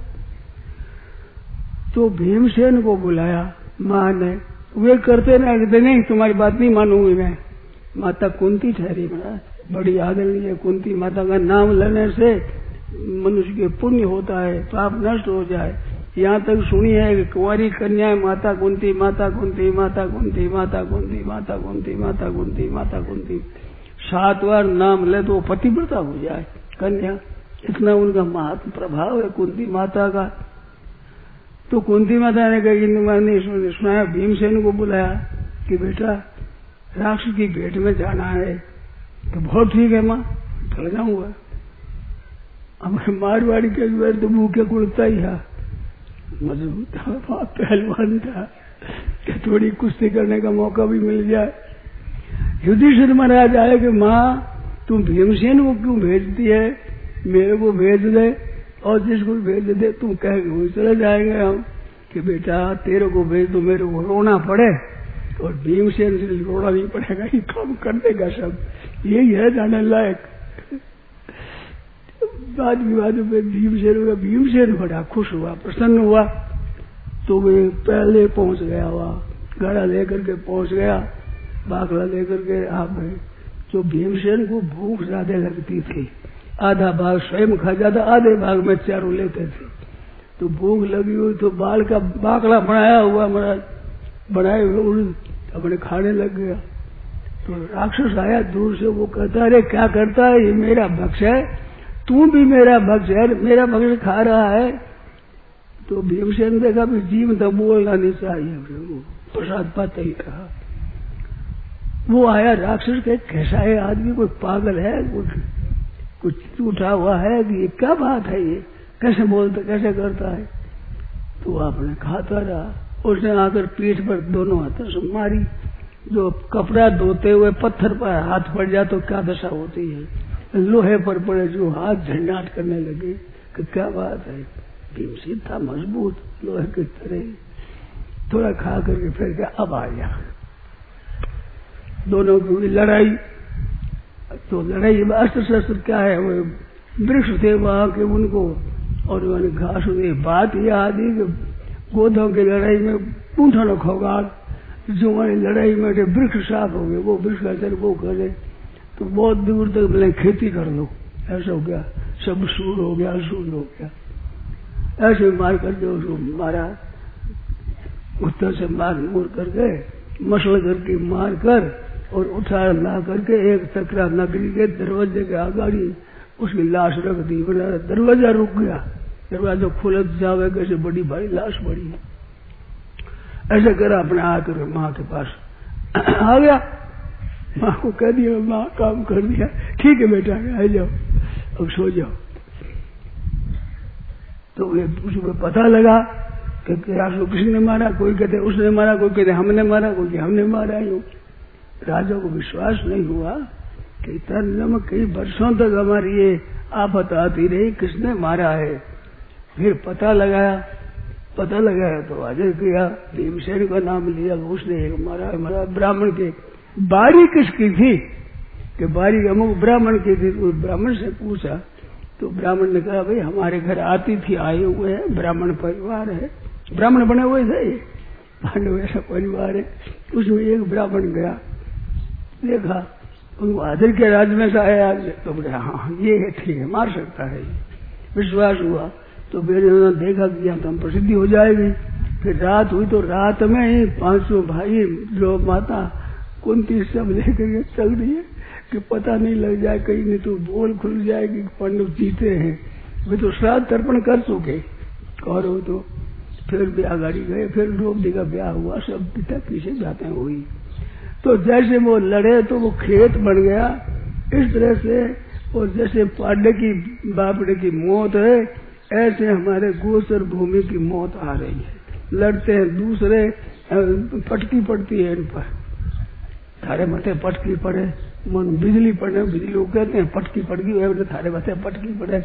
तो भीमसेन को बुलाया माँ ने, वे करते ना कहते नहीं तुम्हारी बात नहीं मानूंगी मैं। माता कुंती ठहरी महाराज, बड़ी आदरणीय कुंती माता का नाम लेने से मनुष्य के पुण्य होता है, पाप नष्ट हो जाए। यहाँ तक सुनी है कि कुंवारी कन्या माता कुंती माता कुंती माता कुंती माता कुंती माता कुंती माता कुंती माता कुंती सात बार नाम ले तो पतिव्रता हो जाए कन्या। इतना उनका महात्म प्रभाव है कुंती माता का। तो कुंती माता ने कहा सुनाया, भीमसेन को बुलाया कि बेटा राक्षस की भेंट में जाना है। तो बहुत ठीक है माँ, चल जाऊंगा। हमारे मारवाड़ी के अंदर तो मुंह के कुड़ता ही था, मजबूत था, पहलवान था कि थोड़ी कुश्ती करने का मौका भी मिल जाए। युधिष्ठिर महाराज आए कि माँ तुम भीमसेन को क्यों भेजती है, मेरे को भेज दे और जिसको भेज दे तुम कह के चले जाएंगे हम। कि बेटा तेरे को भेज दो, मेरे को रोना पड़े और भीमसेन से रोना नहीं पड़ेगा, ये काम कर देगा सब, यही है जाने लायक। बाद की बात में भीमसेन हुआ, भीमसेन बड़ा खुश हुआ, प्रसन्न हुआ। तो वे पहले पहुंच गया, वहां घड़ा लेकर के पहुंच गया, बाकला लेकर के आ गए। तो भीमसेन को भूख ज्यादा लगती थी, आधा भाग स्वयं खा जाता, आधे भाग में चारों लेते थे। तो भूख लगी हुई तो बाल का बाकला बनाया हुआ महाराज, बनाए हुए अपने खाने लग गया। तो राक्षस आया दूर से, वो कहता अरे क्या करता है, ये मेरा भक्ष है, तू भी मेरा भक्ष है, मेरा भक्ष खा रहा है। तो भीमसेन देखा भी जीव तो बोलना नहीं चाहिए, वो प्रसाद पाते ही कहा। वो आया राक्षस के, कैसा है आदमी, कोई पागल है, कुछ कुछ उठा हुआ है कि ये क्या बात है, ये कैसे बोलता कैसे करता है। तो आपने खाता रहा, उसने आकर पीठ पर दोनों हाथों से मारी। जो कपड़ा धोते हुए पत्थर पर हाथ पड़ जाए तो क्या दशा होती है, लोहे पर पड़े जो हाथ झंझाट करने लगे कि क्या बात है। भीमसेन था मजबूत लोहे की तरह, थोड़ा खा करके फिर क्या अब आ गया। दोनों की लड़ाई, तो लड़ाई अस्त्र शस्त्र क्या है, वो वृक्ष थे वहां के उनको, और उन्होंने घास हुई। बात यह आदि कि गोधों की लड़ाई में पूंठा न खोगाड़, जो हमारी लड़ाई में वृक्ष साफ हो गए, वो वृक्ष का चल वो करे तो बहुत दूर तक बोले खेती कर लो, ऐसा हो गया, सब सूर हो गया, सूर हो गया। ऐसे मार कर जो उसको मारा, उत्तर से मार मोड़ करके मसल करके मार कर और उठा ला करके एक तकरा नगरी के दरवाजे के आगाड़ी उसकी लाश रख दी। बोला दरवाजा रुक गया, दरवाजा खुलत जावे कैसे बड़ी भारी लाश पड़ी। ऐसा करा अपने आकर माँ के पास आ गया, माँ को कह दिया माँ काम कर दिया, ठीक है बेटा आ जाओ अब सो जाओ। तो उसको पता लगा कि राजू किसने मारा, कोई कहते उसने मारा, कोई कहते हमने मारा, कोई कहते हमने मारा। यूं राजा को विश्वास नहीं हुआ कि इतना कई वर्षों तक हमारी ये आफत आती रही, किसने मारा है। फिर पता लगाया, पता लगाया तो अजय किया, भीमसेन का नाम लिया, उसने एक मारा मारा। ब्राह्मण के बारी किसकी थी कि बारी अमुक ब्राह्मण की थी। तो ब्राह्मण से पूछा तो ब्राह्मण ने कहा भाई हमारे घर अतिथि आए हुए हैं, ब्राह्मण परिवार है, ब्राह्मण बने हुए थे, पांडव ऐसा परिवार है। उसमें एक ब्राह्मण गया, देखा उनको आदर के राज्य में से आया तो बोले हाँ ये है, ठीक है मार सकता है। विश्वास हुआ तो मेरे देखा कि यहाँ तो हम प्रसिद्धि हो जाएगी। फिर रात हुई तो रात में ही पांचों भाई जो माता कुंती सब लेकर के चल रही है कि पता नहीं लग जाए कहीं, नहीं तो बोल खुल जाएगी पांडव जीते हैं। वे तो श्राद्ध तर्पण कर चुके कौरव। तो फिर ब्याह गाड़ी गए, फिर द्रौपदी का ब्याह हुआ, सब पिता पीछे जाते हुई। तो जैसे वो लड़े तो वो खेत बन गया, इस तरह से। और जैसे पाडे की बापड़े की मौत है, ऐसे हमारे गोचर भूमि की मौत आ रही है। लड़ते हैं दूसरे, पटकी पड़ती है इन पर, थारे मथे पटकी पड़े, मन बिजली पड़े, बिजली को कहते हैं पटकी पड़गी हुए, थारे मथे पटकी पड़े।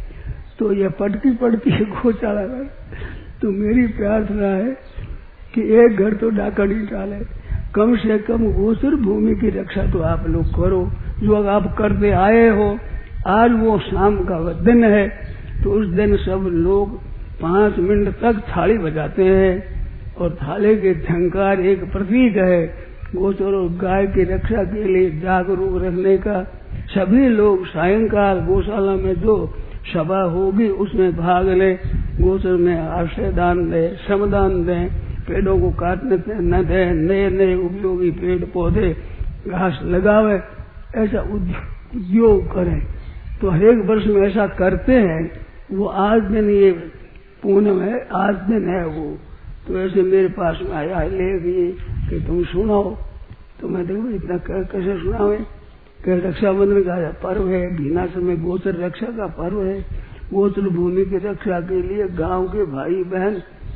तो ये पटकी पड़ती है गोचाला में। तो मेरी प्रार्थना है कि एक घर तो डाका नहीं डाले, कम से कम गोचर भूमि की रक्षा तो आप लोग करो, जो आप करते आए हो। आज वो शाम का दिन है, तो उस दिन सब लोग पांच मिनट तक थाली बजाते हैं, और थाले के झंकार एक प्रतीक है गोचर और गाय की रक्षा के लिए जागरूक रखने का। सभी लोग सायंकाल गौशाला में जो सभा होगी उसमें भाग ले, गोचर में आश्रय दान दे, श्रमदान दें, पेड़ों को काटने न दे, नए नए उपयोगी पेड़ पौधे घास लगावे, ऐसा उद्योग करें। तो हर एक वर्ष में ऐसा करते हैं। वो आज दिन ये पूनम है, आज दिन है वो। तो ऐसे मेरे पास में आया है ले भी कि तुम सुनाओ। तो मैं देखो इतना कैसे सुनावे कि रक्षाबंधन का पर्व है, भीनासर में गोचर रक्षा का पर्व है। गोचर भूमि की रक्षा के लिए गांव के भाई बहन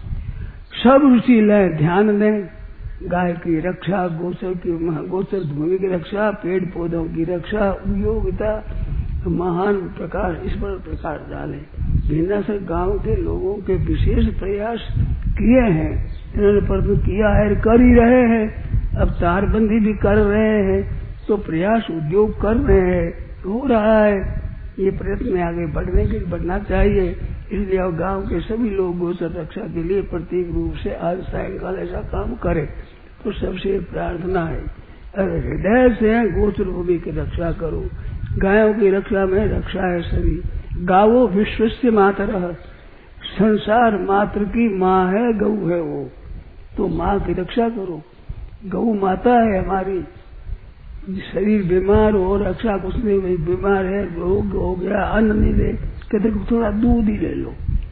सब रुचि लें, ध्यान दें। गाय की रक्षा, गोचर की गोचर भूमि की रक्षा, पेड़ पौधों की रक्षा, उपयोगिता महान प्रकाश इस पर प्रकाश डालें। भीनासर गांव के लोगों के विशेष प्रयास किए हैं, इन्होंने प्रयत्न किया है, कर ही रहे हैं। अब तारबंदी भी कर रहे हैं, तो प्रयास उद्योग कर रहे हैं, हो रहा है। ये प्रयत्न में आगे बढ़ने के बढ़ना चाहिए। इसलिए अब गांव के सभी लोग गोचर रक्षा के लिए प्रतीक रूप से आज सायंकाल ऐसा काम करें। तो सबसे प्रार्थना है, अरे हृदय से गोचर भूमि की रक्षा करो। गायों की रक्षा में रक्षा है सभी। गावो विश्वस्य मातरः, संसार मात्र की माँ है, गऊ है वो। तो माँ की रक्षा करो, गऊ माता है हमारी। शरीर बीमार हो, रक्षा कुछ नहीं, भाई बीमार है, रोग हो गया, अन्न नहीं दे, कहते थोड़ा दूध ही ले लो,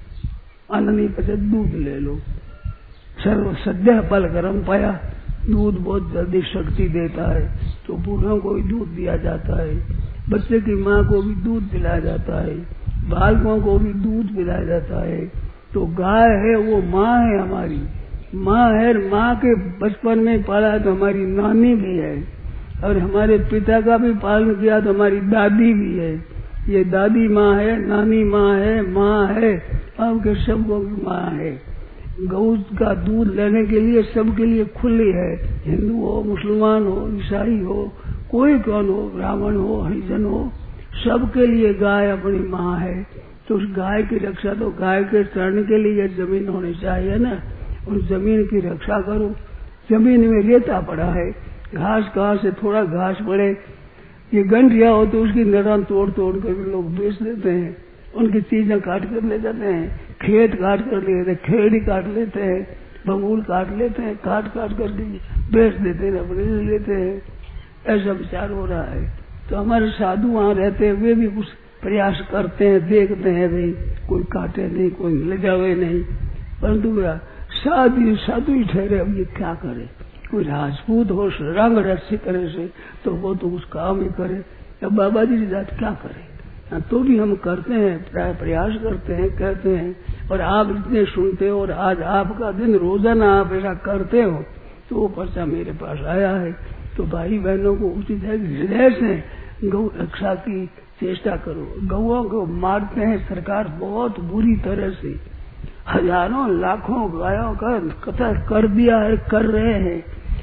अन्न नहीं पचे दूध ले लो। सर्व सद्य बल गरम पाया, दूध बहुत जल्दी शक्ति देता है। तो बूढ़ों को भी दूध दिया जाता है, बच्चे की माँ को भी दूध पिलाया जाता है, बालकों को भी दूध पिलाया जाता है। तो गाय है वो माँ है हमारी, माँ है। माँ के बचपन में पाला तो हमारी नानी भी है, और हमारे पिता का भी पालन किया तो हमारी दादी भी है। ये दादी माँ है, नानी माँ है, माँ है, आपके सबको भी माँ है। गौ का दूध लेने के लिए सबके लिए खुली है, हिंदू हो, मुसलमान हो, ईसाई हो, कोई कौन हो, ब्राह्मण हो, हरिजन हो, सबके लिए गाय अपनी माँ है। तो उस गाय की रक्षा, तो गाय के चरने के लिए जमीन होनी चाहिए ना, उस जमीन की रक्षा करो। जमीन में रेता पड़ा है, घास कहाँ से थोड़ा घास पड़े, ये गंठिया हो तो उसकी नड़ान तोड़ तोड़ कर लोग बेच देते हैं, उनकी चीजें काट कर ले जाते हैं। खेत काट कर ले जाते हैं, खेड़ी काट लेते हैं, बबूल काट लेते हैं, काट काट कर बेच देते हैं, अपने ले लेते हैं। ऐसा विचार हो रहा है। तो हमारे साधु वहाँ रहते हैं, वे भी कुछ प्रयास करते हैं, देखते हैं भाई कोई काटे नहीं, कोई ले जावे नहीं, परंतु साधु साधु ही ठहरे। अब ये क्या करे, कोई राजपूत हो रंग रस्सी करे से तो वो तो उस काम ही करे। अब बाबा जी की जात क्या करे, तो भी हम करते हैं, प्रयास करते हैं, कहते हैं। और आप इतने सुनते हो, और आज आपका दिन रोजाना आप ऐसा करते हो, तो वो पर्चा मेरे पास आया है। तो भाई बहनों को उचित है हृदय से गौ रक्षा की चेष्टा करो। गौओं को मारते हैं सरकार बहुत बुरी तरह से, हजारों लाखों गायों का कत्ल कर दिया है, कर रहे हैं।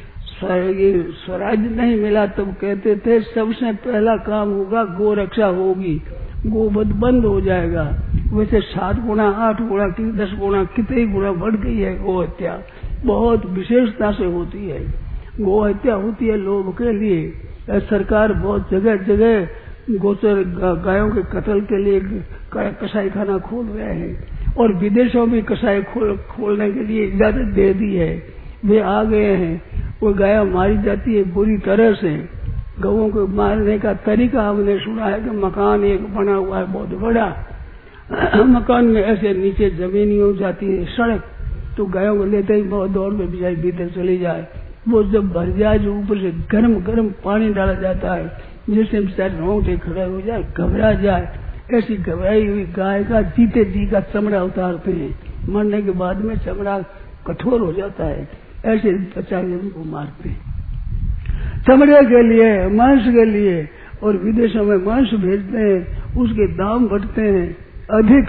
ये स्वराज नहीं मिला तब कहते थे सबसे पहला काम होगा गो रक्षा होगी, गोवध बंद हो जाएगा। वैसे सात गुना आठ गुना की दस गुना कितने गुना बढ़ गई है गो हत्या, बहुत विशेषता से होती है। गो हत्या होती है लोभ के लिए। सरकार बहुत जगह जगह गोचर गायों के कत्ल के लिए कसाई खाना खोल रहे हैं, और विदेशों में कसाई खोल खोलने के लिए इजाजत दे दी है। वे आ गए हैं, वो गाय मारी जाती है बुरी तरह से। गौओं को मारने का तरीका हमने सुना है कि मकान एक बना हुआ है बहुत बड़ा, मकान में ऐसे नीचे जमीन हो जाती है सड़क, तो गायों को लेते ही बहुत दौड़ में बिचारी भीतर चली जाए। वो जब भर जाए जो ऊपर से गर्म गर्म पानी डाला जाता है, जैसे बेचारे रोंगटे खड़े हो जाए, घबरा जाए, ऐसी घबराई हुई गाय का जीते जी का चमड़ा उतारते हैं। मरने के बाद में चमड़ा कठोर हो जाता है, ऐसे बेचारे उनको मारते हैं चमड़े के लिए, मांस के लिए। और विदेशों में मांस भेजते हैं, उसके दाम बढ़ते हैं अधिक।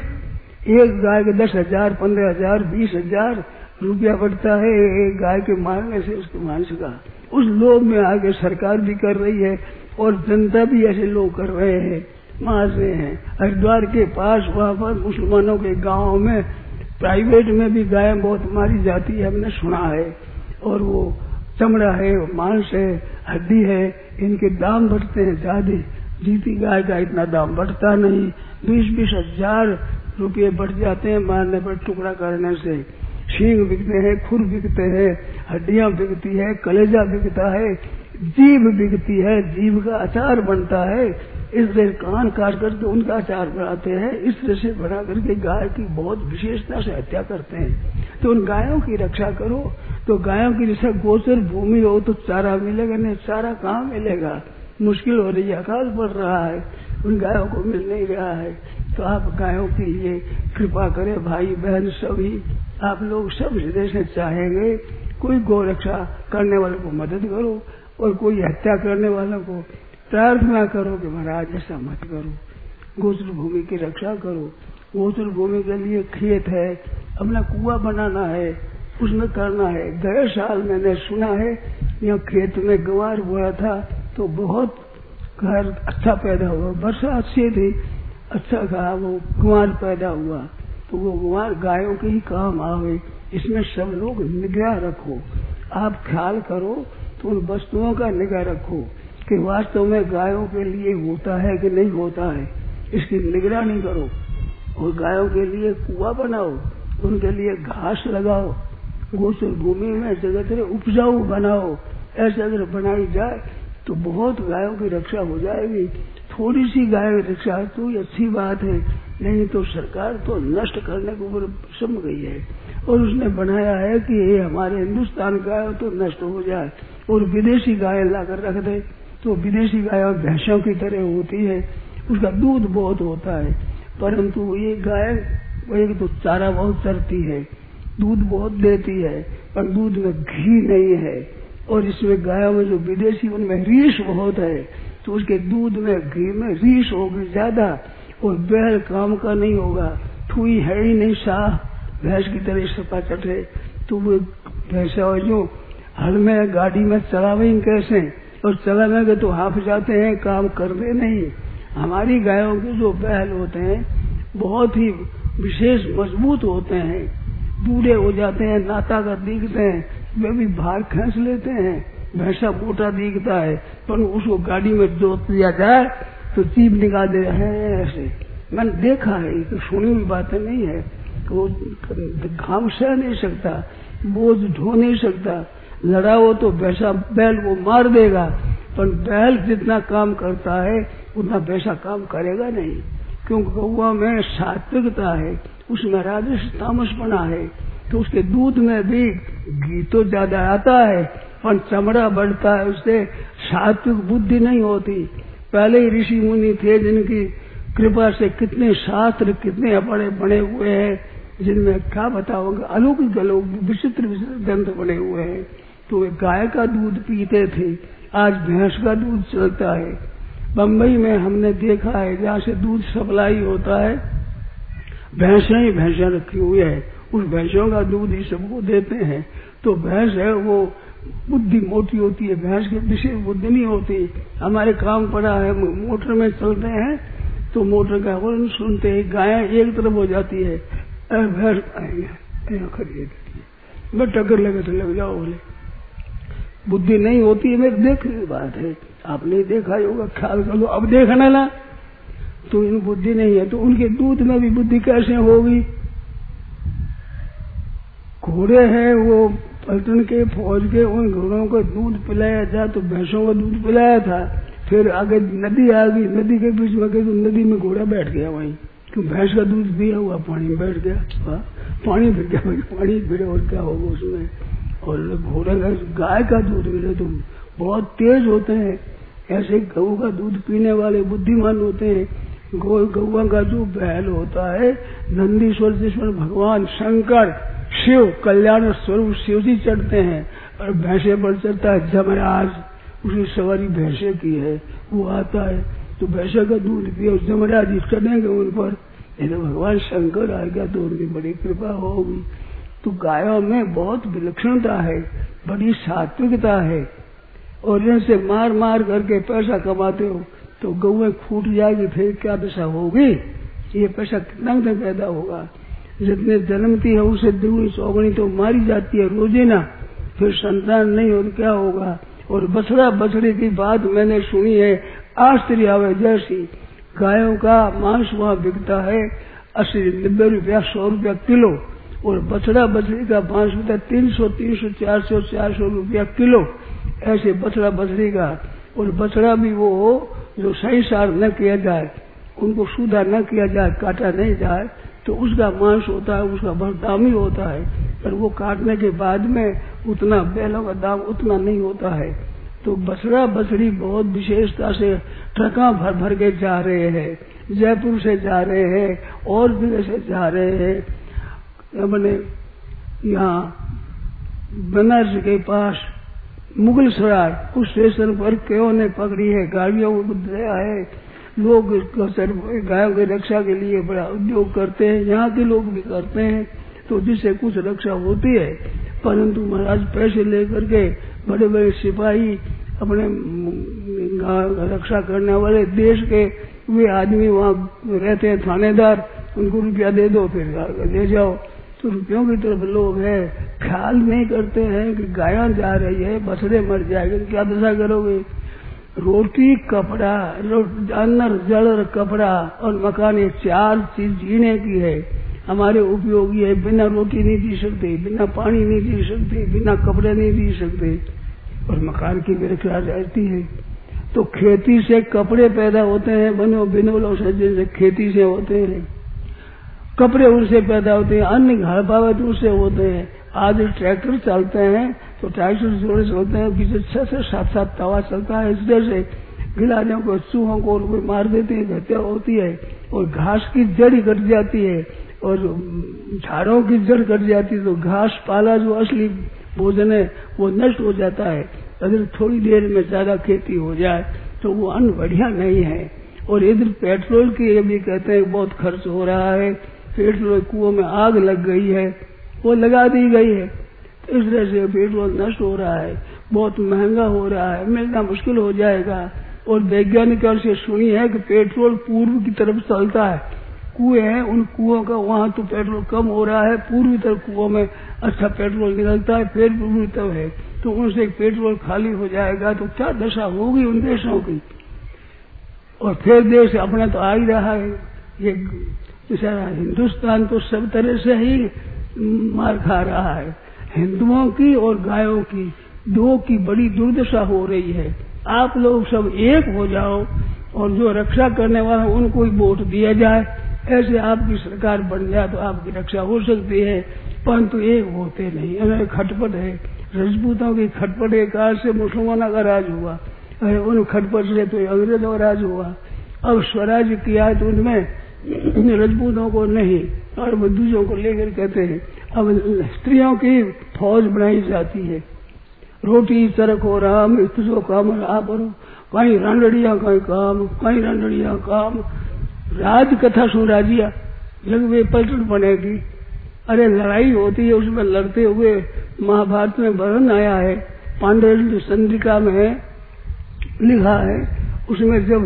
एक गाय के दस हजार पंद्रह हजार बीस हजार रुपया बढ़ता है एक गाय के मारने से, उसके मांस का। उस लोभ में आगे सरकार भी कर रही है और जनता भी ऐसे लोग कर रहे हैं, मार रहे हैं। हरिद्वार के पास वहाँ पर मुसलमानों के गांव में प्राइवेट में भी गाय बहुत मारी जाती है, हमने सुना है। और वो चमड़ा है, मांस है, हड्डी है, इनके दाम बढ़ते हैं ज्यादा। जीती गाय का इतना दाम बढ़ता नहीं, बीस बीस हजार रुपये बढ़ जाते हैं मारने पर, टुकड़ा करने से। सींग बिकते हैं, खुर बिकते हैं, हड्डियां बिकती है, कलेजा बिकता है, जीभ बिकती है, जीभ का अचार बनता है। इस तरह कान काट करके उनका अचार बनाते हैं। इस तरह से बना करके गाय की बहुत विशेषता से हत्या करते हैं। तो उन गायों की रक्षा करो। तो गायों की जैसे गोचर भूमि हो तो चारा मिलेगा, नहीं चारा कहाँ मिलेगा, मुश्किल हो रही है, अकाल पड़ रहा है, उन गायों को मिल नहीं रहा है। तो आप गायों की ये कृपा करें भाई बहन सभी, आप लोग सब हृदय से चाहेंगे कोई गौ रक्षा करने वालों को मदद करो और कोई हत्या करने वालों को प्रार्थना करो कि महाराज ऐसा मत करो, गोचर भूमि की रक्षा करो। गोचर भूमि के लिए खेत है, अपना कुआं बनाना है, उसमें करना है। गए साल मैंने सुना है यहाँ खेत में गंवार बोया था तो बहुत घर अच्छा पैदा हुआ, वर्षा अच्छी थी, अच्छा कहा वो गंवार पैदा हुआ। तो वो गंवार गायों के ही काम आवे, इसमें सब लोग निगाह रखो, आप ख्याल करो तो उन वस्तुओं का निगाह रखो कि वास्तव में गायों के लिए होता है कि नहीं होता है, इसकी निगरानी करो। और गायों के लिए कुआं बनाओ, उनके लिए घास लगाओ, गोचर भूमि में जगह जगह उपजाऊ बनाओ। ऐसे अगर बनाई जाए तो बहुत गायों की रक्षा हो जाएगी। थोड़ी सी गाय रक्षा तो ये अच्छी बात है, नहीं तो सरकार तो नष्ट करने के ऊपर सम गई है। और उसने बनाया है कि ये हमारे हिंदुस्तान का है तो नष्ट हो जाए और विदेशी गाय लाकर रख दे। तो विदेशी गाय भैंसों की तरह होती है, उसका दूध बहुत होता है, परंतु ये गाय एक तो चारा बहुत चरती है, दूध बहुत देती है, पर दूध में घी नहीं है। और इसमें गायों में जो विदेशी उनमें रीछ बहुत है, तो उसके दूध में घी में रीछ होगी ज्यादा। और बैल काम का नहीं होगा, थुई है ही नहीं, साह भैंस की तरह सपा चटे। तो वो भैंसा जो हल में गाड़ी में चलावेंगे कैसे, और चलावेंगे तो हाफ जाते हैं, काम करते नहीं। हमारी गायों के जो बैल होते हैं बहुत ही विशेष मजबूत होते हैं, बूढ़े हो जाते हैं, नाता का दिखते हैं, वे भी भार खींच लेते हैं। भैंसा मोटा दिखता है, पर उसको गाड़ी में जोत लिया जाए तो जीभ निकाल दे रहे हैं ऐसे। मैंने देखा है, तो सुनी हुई बातें नहीं है। वो घाम सह नहीं सकता, बोझ ढो नहीं सकता, लड़ाओ तो भैंसा बैल को मार देगा, पर बैल जितना काम करता है उतना भैंसा काम करेगा नहीं। क्योंकि गौवा में सात्विकता है, उसमें राजस तामसपना है, तो उसके दूध में भी घी तो ज्यादा आता है पर चमड़ा बढ़ता है, उससे सात्विक बुद्धि नहीं होती। पहले ही ऋषि मुनि थे जिनकी कृपा से कितने शास्त्र कितने बड़े बने हुए हैं, जिनमें क्या बताओगे अलौकिक अलौकिक विचित्र विचित्र ग्रंथ बने हुए हैं। तो वे गाय का दूध पीते थे, आज भैंस का दूध चलता है। बम्बई में हमने देखा है जहाँ से दूध सप्लाई होता है, भैंसें ही भैंसें रखी हुई है, उस भैंसों का दूध ही सबको देते हैं। तो भैंस है वो बुद्धि मोटी होती है, भैंस की विशेष बुद्धि नहीं होती। हमारे काम पड़ा है, मोटर में चलते हैं तो मोटर का हॉर्न सुनते ही गायें एक तरफ हो जाती है, भैंस आएंगे खरीद मैं टक्कर लगे तो लग जाओ बोले, बुद्धि नहीं होती है। मेरे देखने की बात है, आपने देखा होगा, ख्याल कर लो। अब देखने ला तो इन बुद्धि नहीं है, तो उनके दूध में भी बुद्धि कैसे होगी। घोड़े हैं वो पलटन के फौज के, उन घोड़ों को दूध पिलाया जा तो भैंसों का दूध पिलाया था। फिर आगे नदी आ गई, नदी के बीच में गई तो नदी में घोड़ा बैठ गया वहीं, क्यों भैंस का दूध पिया हुआ पानी में बैठ गया, पानी फिर गया, पानी फिर और क्या होगा उसमें। और घोड़े का गाय का दूध मिले तो बहुत तेज होते हैं, ऐसे गऊ का दूध पीने वाले बुद्धिमान होते हैं। गौ गौआ का जो बैल होता है, नंदीश्वर जिसमें भगवान शंकर शिव कल्याण स्वरूप शिव जी चढ़ते हैं, और भैंसे पर चढ़ता है जमराज, उसकी सवारी भैंसे की है, वो आता है तो भैंसे का दूध पिए, जमराज जी चढ़ेंगे उन पर, तो भगवान शंकर आएगा तो उनकी बड़ी कृपा होगी। तो गायों में बहुत विलक्षणता है, बड़ी सात्विकता है, और इनसे मार मार करके पैसा कमाते हो तो गौएं फूट जाएगी, फिर क्या दशा होगी? ये पैसा कितना कितना पैदा होगा? जितने जन्मती है उसे दुगनी चौगनी तो मारी जाती है रोजीना, फिर संतान नहीं हो तो क्या होगा? और बछड़ा बछड़ी की बात मैंने सुनी है, आश्चर्य आवे जैसी। गायों का मांस वहाँ बिकता है अस्सी नब्बे रुपया सौ रुपया किलो, और बछड़ा बछड़ी का मांस बिकता है तीन सौ तीन सौ चार सौ चार सौ रुपया किलो, ऐसे बछड़ा बछड़ी का। और बछड़ा भी वो जो सही सार न किया जाए, उनको सूधा न किया जाए, काटा नहीं जाए, तो उसका मांस होता है, उसका बहुत दाम ही होता है, पर वो काटने के बाद में उतना बैलों का दाम उतना नहीं होता है। तो बछड़ा बछड़ी बहुत विशेषता से ट्रका भर भर के जा रहे हैं, जयपुर से जा रहे हैं और जगह से जा रहे हैं। अपने यहाँ बनारस के पास मुगल सराय उस स्टेशन पर क्यों ने पकड़ी है, गाड़ियों को दया है, लोग गायों की रक्षा के लिए बड़ा उद्योग करते हैं, यहाँ के लोग भी करते हैं, तो जिससे कुछ रक्षा होती है। परंतु महाराज पैसे लेकर के बड़े बड़े सिपाही अपने रक्षा करने वाले देश के वे आदमी वहाँ रहते हैं, थानेदार, उनको रुपया दे दो फिर ले जाओ। तो रुपयों की तरफ लोग है, ख्याल नहीं करते हैं कि गायां जा रही है, बछड़े मर जाएंगे, क्या दशा करोगे? रोटी कपड़ा, जानवर जल और कपड़ा और मकान, ये चार चीज जीने की है, हमारे उपयोगी है। बिना रोटी नहीं जी सकते, बिना पानी नहीं जी सकते, बिना कपड़े नहीं जी सकते, और मकान की भी रक्षा रहती है। तो खेती से कपड़े पैदा होते हैं, बनो बिनोलो से, जैसे खेती से होते हैं कपड़े, उनसे पैदा होते हैं, अन्न घर पावे तो उससे होते हैं। आज ट्रैक्टर चलते हैं तो ट्रैक्टर जोड़े चलते हैं, पीछे छह से सात सात तवा चलता है, इस तरह से गिलाने को चूहों को कोई मार देते हैं, हत्या होती है, और घास की जड़ कट जाती है, और झाड़ों की जड़ कट जाती है, तो घास पाला जो असली भोजन है वो नष्ट हो जाता है। अगर थोड़ी देर में ज्यादा खेती हो जाए तो वो अन्न बढ़िया नहीं है। और इधर पेट्रोल की ये भी कहते हैं बहुत खर्च हो रहा है, पेट्रोल कुओं में आग लग गई है, वो लगा दी गई है, तो इस तरह से पेट्रोल नष्ट हो रहा है, बहुत महंगा हो रहा है, मिलना मुश्किल हो जाएगा। और वैज्ञानिकों से सुनी है कि पेट्रोल पूर्व की तरफ चलता है, कुएं हैं उन कुओं का वहां तो पेट्रोल कम हो रहा है, पूर्वी तरफ कुओं में अच्छा पेट्रोल निकलता है, फिर पूर्वी तरफ है, तो उनसे पेट्रोल खाली हो जाएगा तो क्या दशा होगी उन देशों की। और फिर देश अपना तो आ ही रहा है, ये बेचारा हिंदुस्तान तो सब तरह से ही मार खा रहा है, हिंदुओं की और गायों की दो की बड़ी दुर्दशा हो रही है। आप लोग सब एक हो जाओ और जो रक्षा करने वाला उनको ही वोट दिया जाए, ऐसे आपकी सरकार बन जाए तो आपकी रक्षा हो सकती है, परंतु एक होते नहीं। अगर खटपट है, रजपूतों की खटपट के कारण से मुसलमानों का राज हुआ, अरे उन खटपट से तो अंग्रेजों का राज हुआ। अब स्वराज किया है तो उनमें रजपूतों को नहीं और दूसरों को लेकर कहते हैं। अब स्त्रियों की फौज बनाई जाती है, रोटी चरखो राम तुझो काम आप करो, कहीं रंडड़िया कहीं काम, कहीं रंडड़िया काम, राज कथा सुन राजिया जब वे पलटन बनेगी। अरे लड़ाई होती है, उसमें लड़ते हुए महाभारत में वर्णन आया है, पांडव चंद्रिका में लिखा है, उसमें जब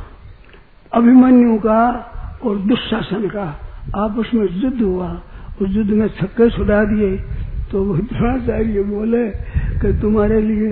अभिमन्यु का और दुशासन का आपस में युद्ध हुआ, उस युद्ध में छक्के छुड़ा दिए, तो द्रोणाचार्य बोले कि तुम्हारे लिए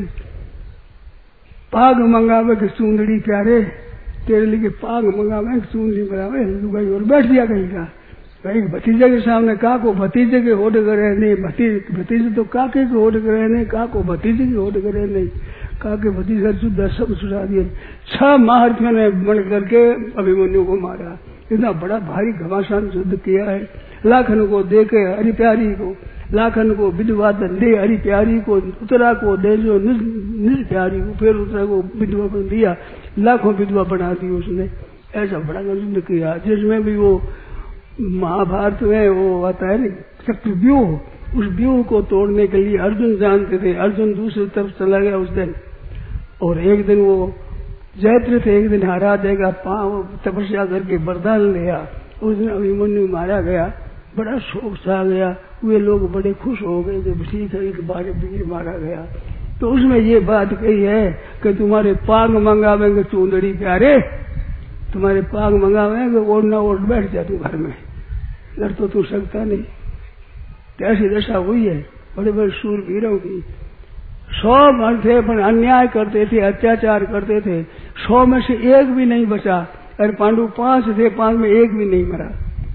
पाग मंगावे कि चूंदड़ी प्यारे, तेरे लिए पाग मंगावे कि चूंदड़ी बनावे, लुगाई और बैठ दिया कहीं का। कहीं भतीजे के सामने का को भतीजे के होट करे नहीं, भतीजे तो काके के होट करे नहीं, का को भतीजे के होट करे नहीं, काके भतीजा जुद्ध सब छुड़ा दिए। छह महारथियों ने बन करके अभिमन्यु को मारा, इतना बड़ा भारी घमासान युद्ध किया है। लाखन को दे के हरि प्यारी को, लाखन को विधवा दे हरि प्यारी को, उत्तरा को दे जो निज, निज प्यारी को, फिर उत्तरा को विधवा को दिया, लाखों विधवा बना दी उसने। ऐसा बड़ा युद्ध किया जिसमें भी वो महाभारत में वो आता है ना चक्रव्यूह, उस व्यूह को तोड़ने के लिए अर्जुन जानते थे। अर्जुन दूसरी तरफ चला गया उस दिन, और एक दिन वो जयद्रथ एक दिन हरा देगा, पांव तपस्या करके वरदान लिया, उस दिन अभिमन्यु मारा गया। बड़ा शोक सा गया, वे लोग बड़े खुश हो गए कि ठीक है एक बार वीर मारा गया। तो उसमें ये बात कही है कि तुम्हारे पाग मंगावेंगे चूंदड़ी प्यारे, तुम्हारे पाग मंगावेंगे, ओढ़ना ओढ़ बैठ जा तू घर में, लड़ तो तू सकता नहीं। कैसी दशा हुई है बड़े बड़े शूरवीरों की। सौ मर थे पर अन्याय करते थे, अत्याचार करते थे, सौ में से एक भी नहीं बचा। और पांडु पांच थे, पांच में एक भी नहीं मरा।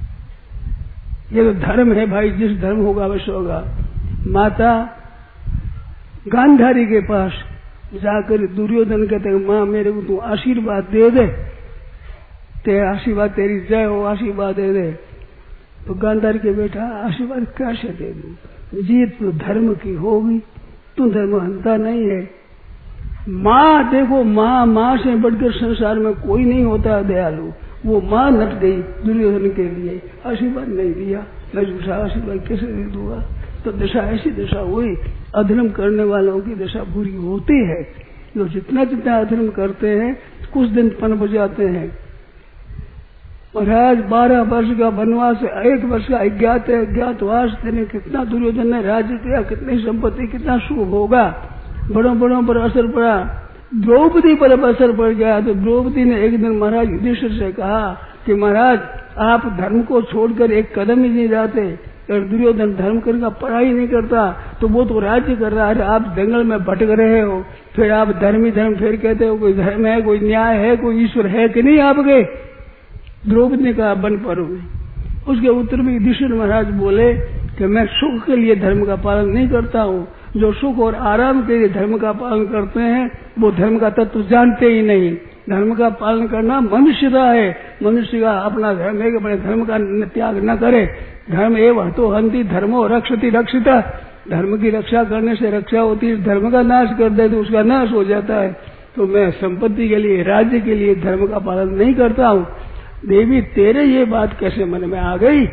ये तो धर्म है भाई, जिस धर्म होगा अवश्य होगा। माता गांधारी के पास जाकर दुर्योधन कहते हैं माँ मेरे को तू आशीर्वाद दे दे, ते आशीर्वाद तेरी जय हो, आशीर्वाद दे दे। तो गांधारी के बेटा आशीर्वाद कैसे दे दूं, जीत तो धर्म की होगी, तू धर्महंता नहीं है। माँ देखो, माँ माँ से बढ़कर संसार में कोई नहीं होता दयालु। वो माँ नट गई दुर्योधन के लिए, आशीर्वाद नहीं दिया, मैं दूसरा आशीर्वाद कैसे दे दूंगा। तो दशा ऐसी दशा हुई। अधर्म करने वालों की दशा बुरी होती है। जो जितना जितना अधर्म करते हैं कुछ दिन पनप जाते हैं। महाराज बारह वर्ष का वनवास, एक वर्ष का अज्ञात अज्ञातवास देने कितना दुर्योधन ने राज्य किया, कितनी संपत्ति, कितना सुख होगा, बड़ों बड़ों पर असर पड़ा। द्रौपदी पर असर पड़ गया। तो द्रौपदी ने एक दिन महाराज युधिष्ठिर से कहा कि महाराज आप धर्म को छोड़कर एक कदम ही नहीं जाते, और दुर्योधन धर्म करके पढ़ाई नहीं करता, तो वो तो राज्य कर रहा है, आप जंगल में भटक रहे हो, फिर आप धर्म ही धर्म फिर कहते हो कोई धर्म है, कोई न्याय है, कोई ईश्वर है कि नहीं आपके। द्रौपदी ने कहा बन पड़ोगे। उसके उत्तर में युधिष्ठिर महाराज बोले कि मैं सुख के लिए धर्म का पालन नहीं करता हूँ। जो सुख और आराम के लिए धर्म का पालन करते हैं वो धर्म का तत्व जानते ही नहीं। धर्म का पालन करना मनुष्यता है। मनुष्य का अपना धर्म है कि अपने धर्म का त्याग न करे। धर्म एवं तो हंति धर्मो रक्षति रक्षिता। धर्म की रक्षा करने से रक्षा होती है, धर्म का नाश कर दे तो उसका नाश हो जाता है। तो मैं संपत्ति के लिए, राज्य के लिए धर्म का पालन नहीं करता हूँ। देवी तेरे ये बात कैसे मन में आ गई।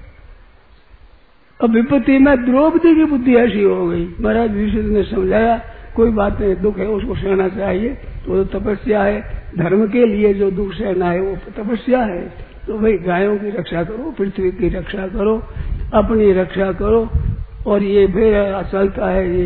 अब विपत्ति में द्रौपदी की बुद्धि ऐसी हो गई। महाराज युधिष्ठिर ने समझाया कोई बात नहीं, दुख है उसको सहना चाहिए, तो तपस्या है, धर्म के लिए जो दुख सहना है वो तपस्या है। तो भाई गायों की रक्षा करो, पृथ्वी की रक्षा करो, अपनी रक्षा करो। और ये फिर चलता है ये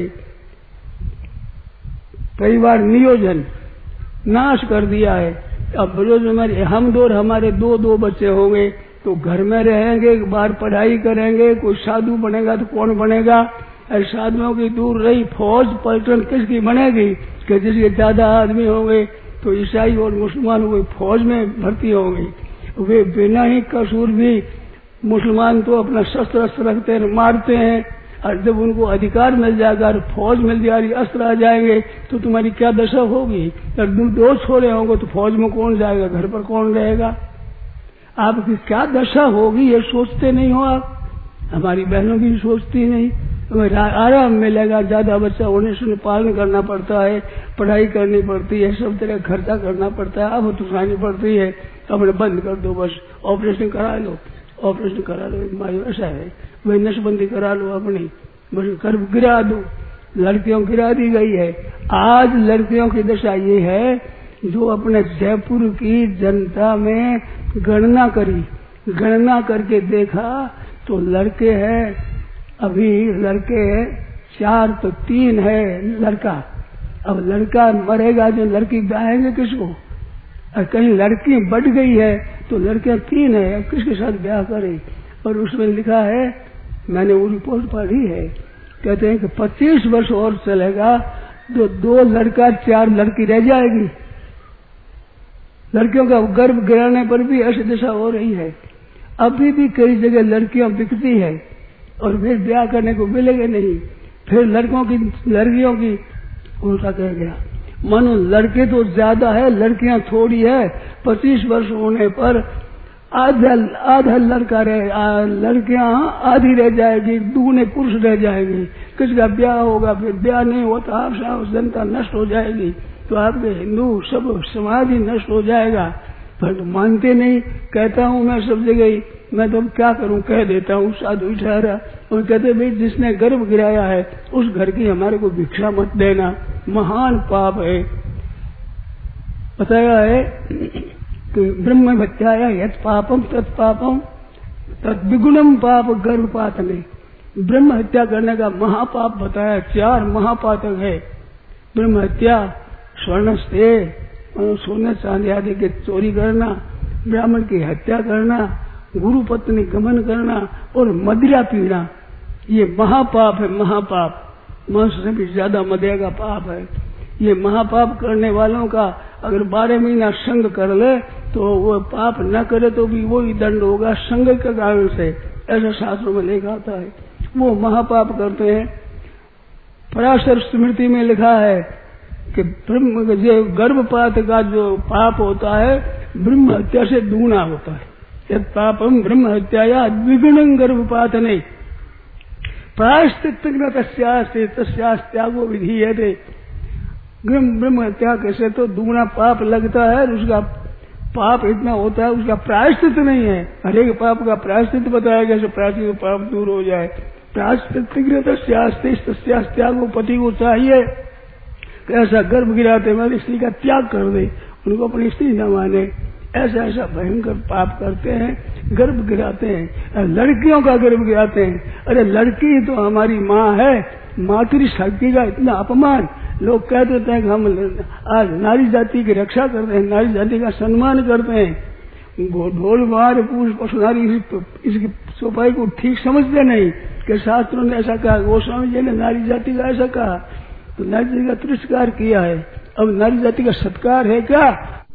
परिवार नियोजन नाश कर दिया है। अब रोज हमारे हम दो हमारे दो दो बच्चे होंगे तो घर में रहेंगे, बाहर पढ़ाई करेंगे, कोई साधु बनेगा तो कौन बनेगा। और साधुओं की दूर रही फौज पलटन किसकी बनेगी कि जिसके ज्यादा आदमी होंगे तो ईसाई और मुसलमान वो फौज में भर्ती होंगे। वे बिना ही कसूर भी मुसलमान तो अपना शस्त्र अस्त्र रखते हैं, मारते हैं, और जब उनको अधिकार मिल जाएगा और फौज मिल जाएगी, अस्त्र आ जाएंगे तो तुम्हारी क्या दशा होगी। और तुम दो छोड़े होंगे तो फौज में कौन जाएगा, घर पर कौन रहेगा, आपकी क्या दशा होगी ये सोचते नहीं हो आप। हमारी बहनों की सोचती नहीं। हमें आराम मिलेगा, ज्यादा बच्चा होने से पालन करना पड़ता है, पढ़ाई करनी पड़ती है, सब तरह खर्चा करना पड़ता है, अब तो उठानी पड़ती है। अपने बंद कर दो, बस ऑपरेशन करा लो, ऑपरेशन करा लो, मायू ऐसा है, वही नशबंदी करा लो अपनी, बस कर गिरा दो। लड़कियों गिरा दी गई है। आज लड़कियों की दशा ये है, जो अपने जयपुर की जनता में गणना करी, गणना करके देखा तो लड़के हैं, अभी लड़के चार तो तीन है लड़का। अब लड़का मरेगा जो लड़की ब्याहेंगे किसको। और कहीं लड़की बढ़ गई है तो लड़कियां तीन है, अब किसके साथ ब्याह करें। और उसमें लिखा है, मैंने वो रिपोर्ट पढ़ी है, कहते हैं कि पच्चीस वर्ष और चलेगा तो दो लड़का चार लड़की रह जाएगी। लड़कियों का गर्भ गिराने पर भी ऐसी दशा हो रही है। अभी भी कई जगह लड़कियां बिकती है और फिर ब्याह करने को मिलेगा नहीं। फिर लड़कों की लड़कियों की उल्टा कह गया, मानो लड़के तो ज्यादा है, लड़कियां थोड़ी है। पच्चीस वर्ष होने पर आधा आधा लड़का रह लड़कियां आधी रह जाएगी, दुगने पुरुष रह जाएंगे। किसी का ब्याह होगा, फिर ब्याह नहीं होता, आप जनता नष्ट हो जाएगी, तो आपके हिंदू सब समाज ही नष्ट हो जाएगा। पर तो मानते नहीं। कहता हूँ मैं सब जगह, मैं तो क्या करूँ, कह देता हूँ। साधु ठहरा और कहते भाई जिसने गर्भ गिराया है उस घर की हमारे को भिक्षा मत देना, महान पाप है। बताया है कि ब्रह्म हत्याया यत् पापम तत्पापम तद्विगुणम पाप गर्भपात में। ब्रह्म हत्या करने का महापाप बताया, चार महापातक है। ब्रह्म हत्या, स्वर्ण से सोने चांदी आदि के चोरी करना, ब्राह्मण की हत्या करना, गुरु पत्नी गमन करना और मदिरा पीना, ये महापाप है। महापाप मनुष्य से भी ज्यादा मदिरा का पाप है। ये महापाप करने वालों का अगर बारह महीना संग कर ले तो वो पाप न करे तो भी वही दंड होगा संग के कारण से, ऐसा शास्त्रों में लिखा आता है। वो महापाप करते हैं। पराशर स्मृति में लिखा है कि ब्रह्म जो गर्भपात का जो पाप होता है ब्रह्म हत्या से दुगुना होता है। यद पापम ब्रह्म हत्याया द्विगुणं गर्भपात नहीं प्रायश्चित तस्यास्ते तस्यास्त्यागो विधीयते। ब्रह्म हत्या कैसे तो दुगुना पाप लगता है, उसका पाप इतना होता है, उसका प्रायश्चित नहीं है। हरेक पाप का प्रायश्चित बताया गया, जैसे प्रायश्चित पाप दूर हो जाए। प्रायश्चित तस्यास्ते तस्यास्त्यागो, पति को चाहिए ऐसा गर्भ गिराते वाली स्त्री का त्याग कर दे, उनको अपनी स्त्री न माने, ऐसा ऐसा भयंकर पाप करते हैं, गर्भ गिराते हैं। लड़कियों का गर्भ गिराते हैं। अरे लड़की तो हमारी माँ है, मातृ शक्ति का इतना अपमान। लोग कहते होते हैं कि हम आज नारी जाति की रक्षा करते हैं, नारी जाति का सम्मान करते हैं। ढोल मार पूछ पशुनारी इसकी सफाई को ठीक समझते नहीं कि शास्त्रों ने ऐसा कहा, गोस्वामी जी ने नारी जाति का ऐसा कहा, तो नारी जाति का तिरस्कार किया है। अब नारी जाति का सत्कार है क्या?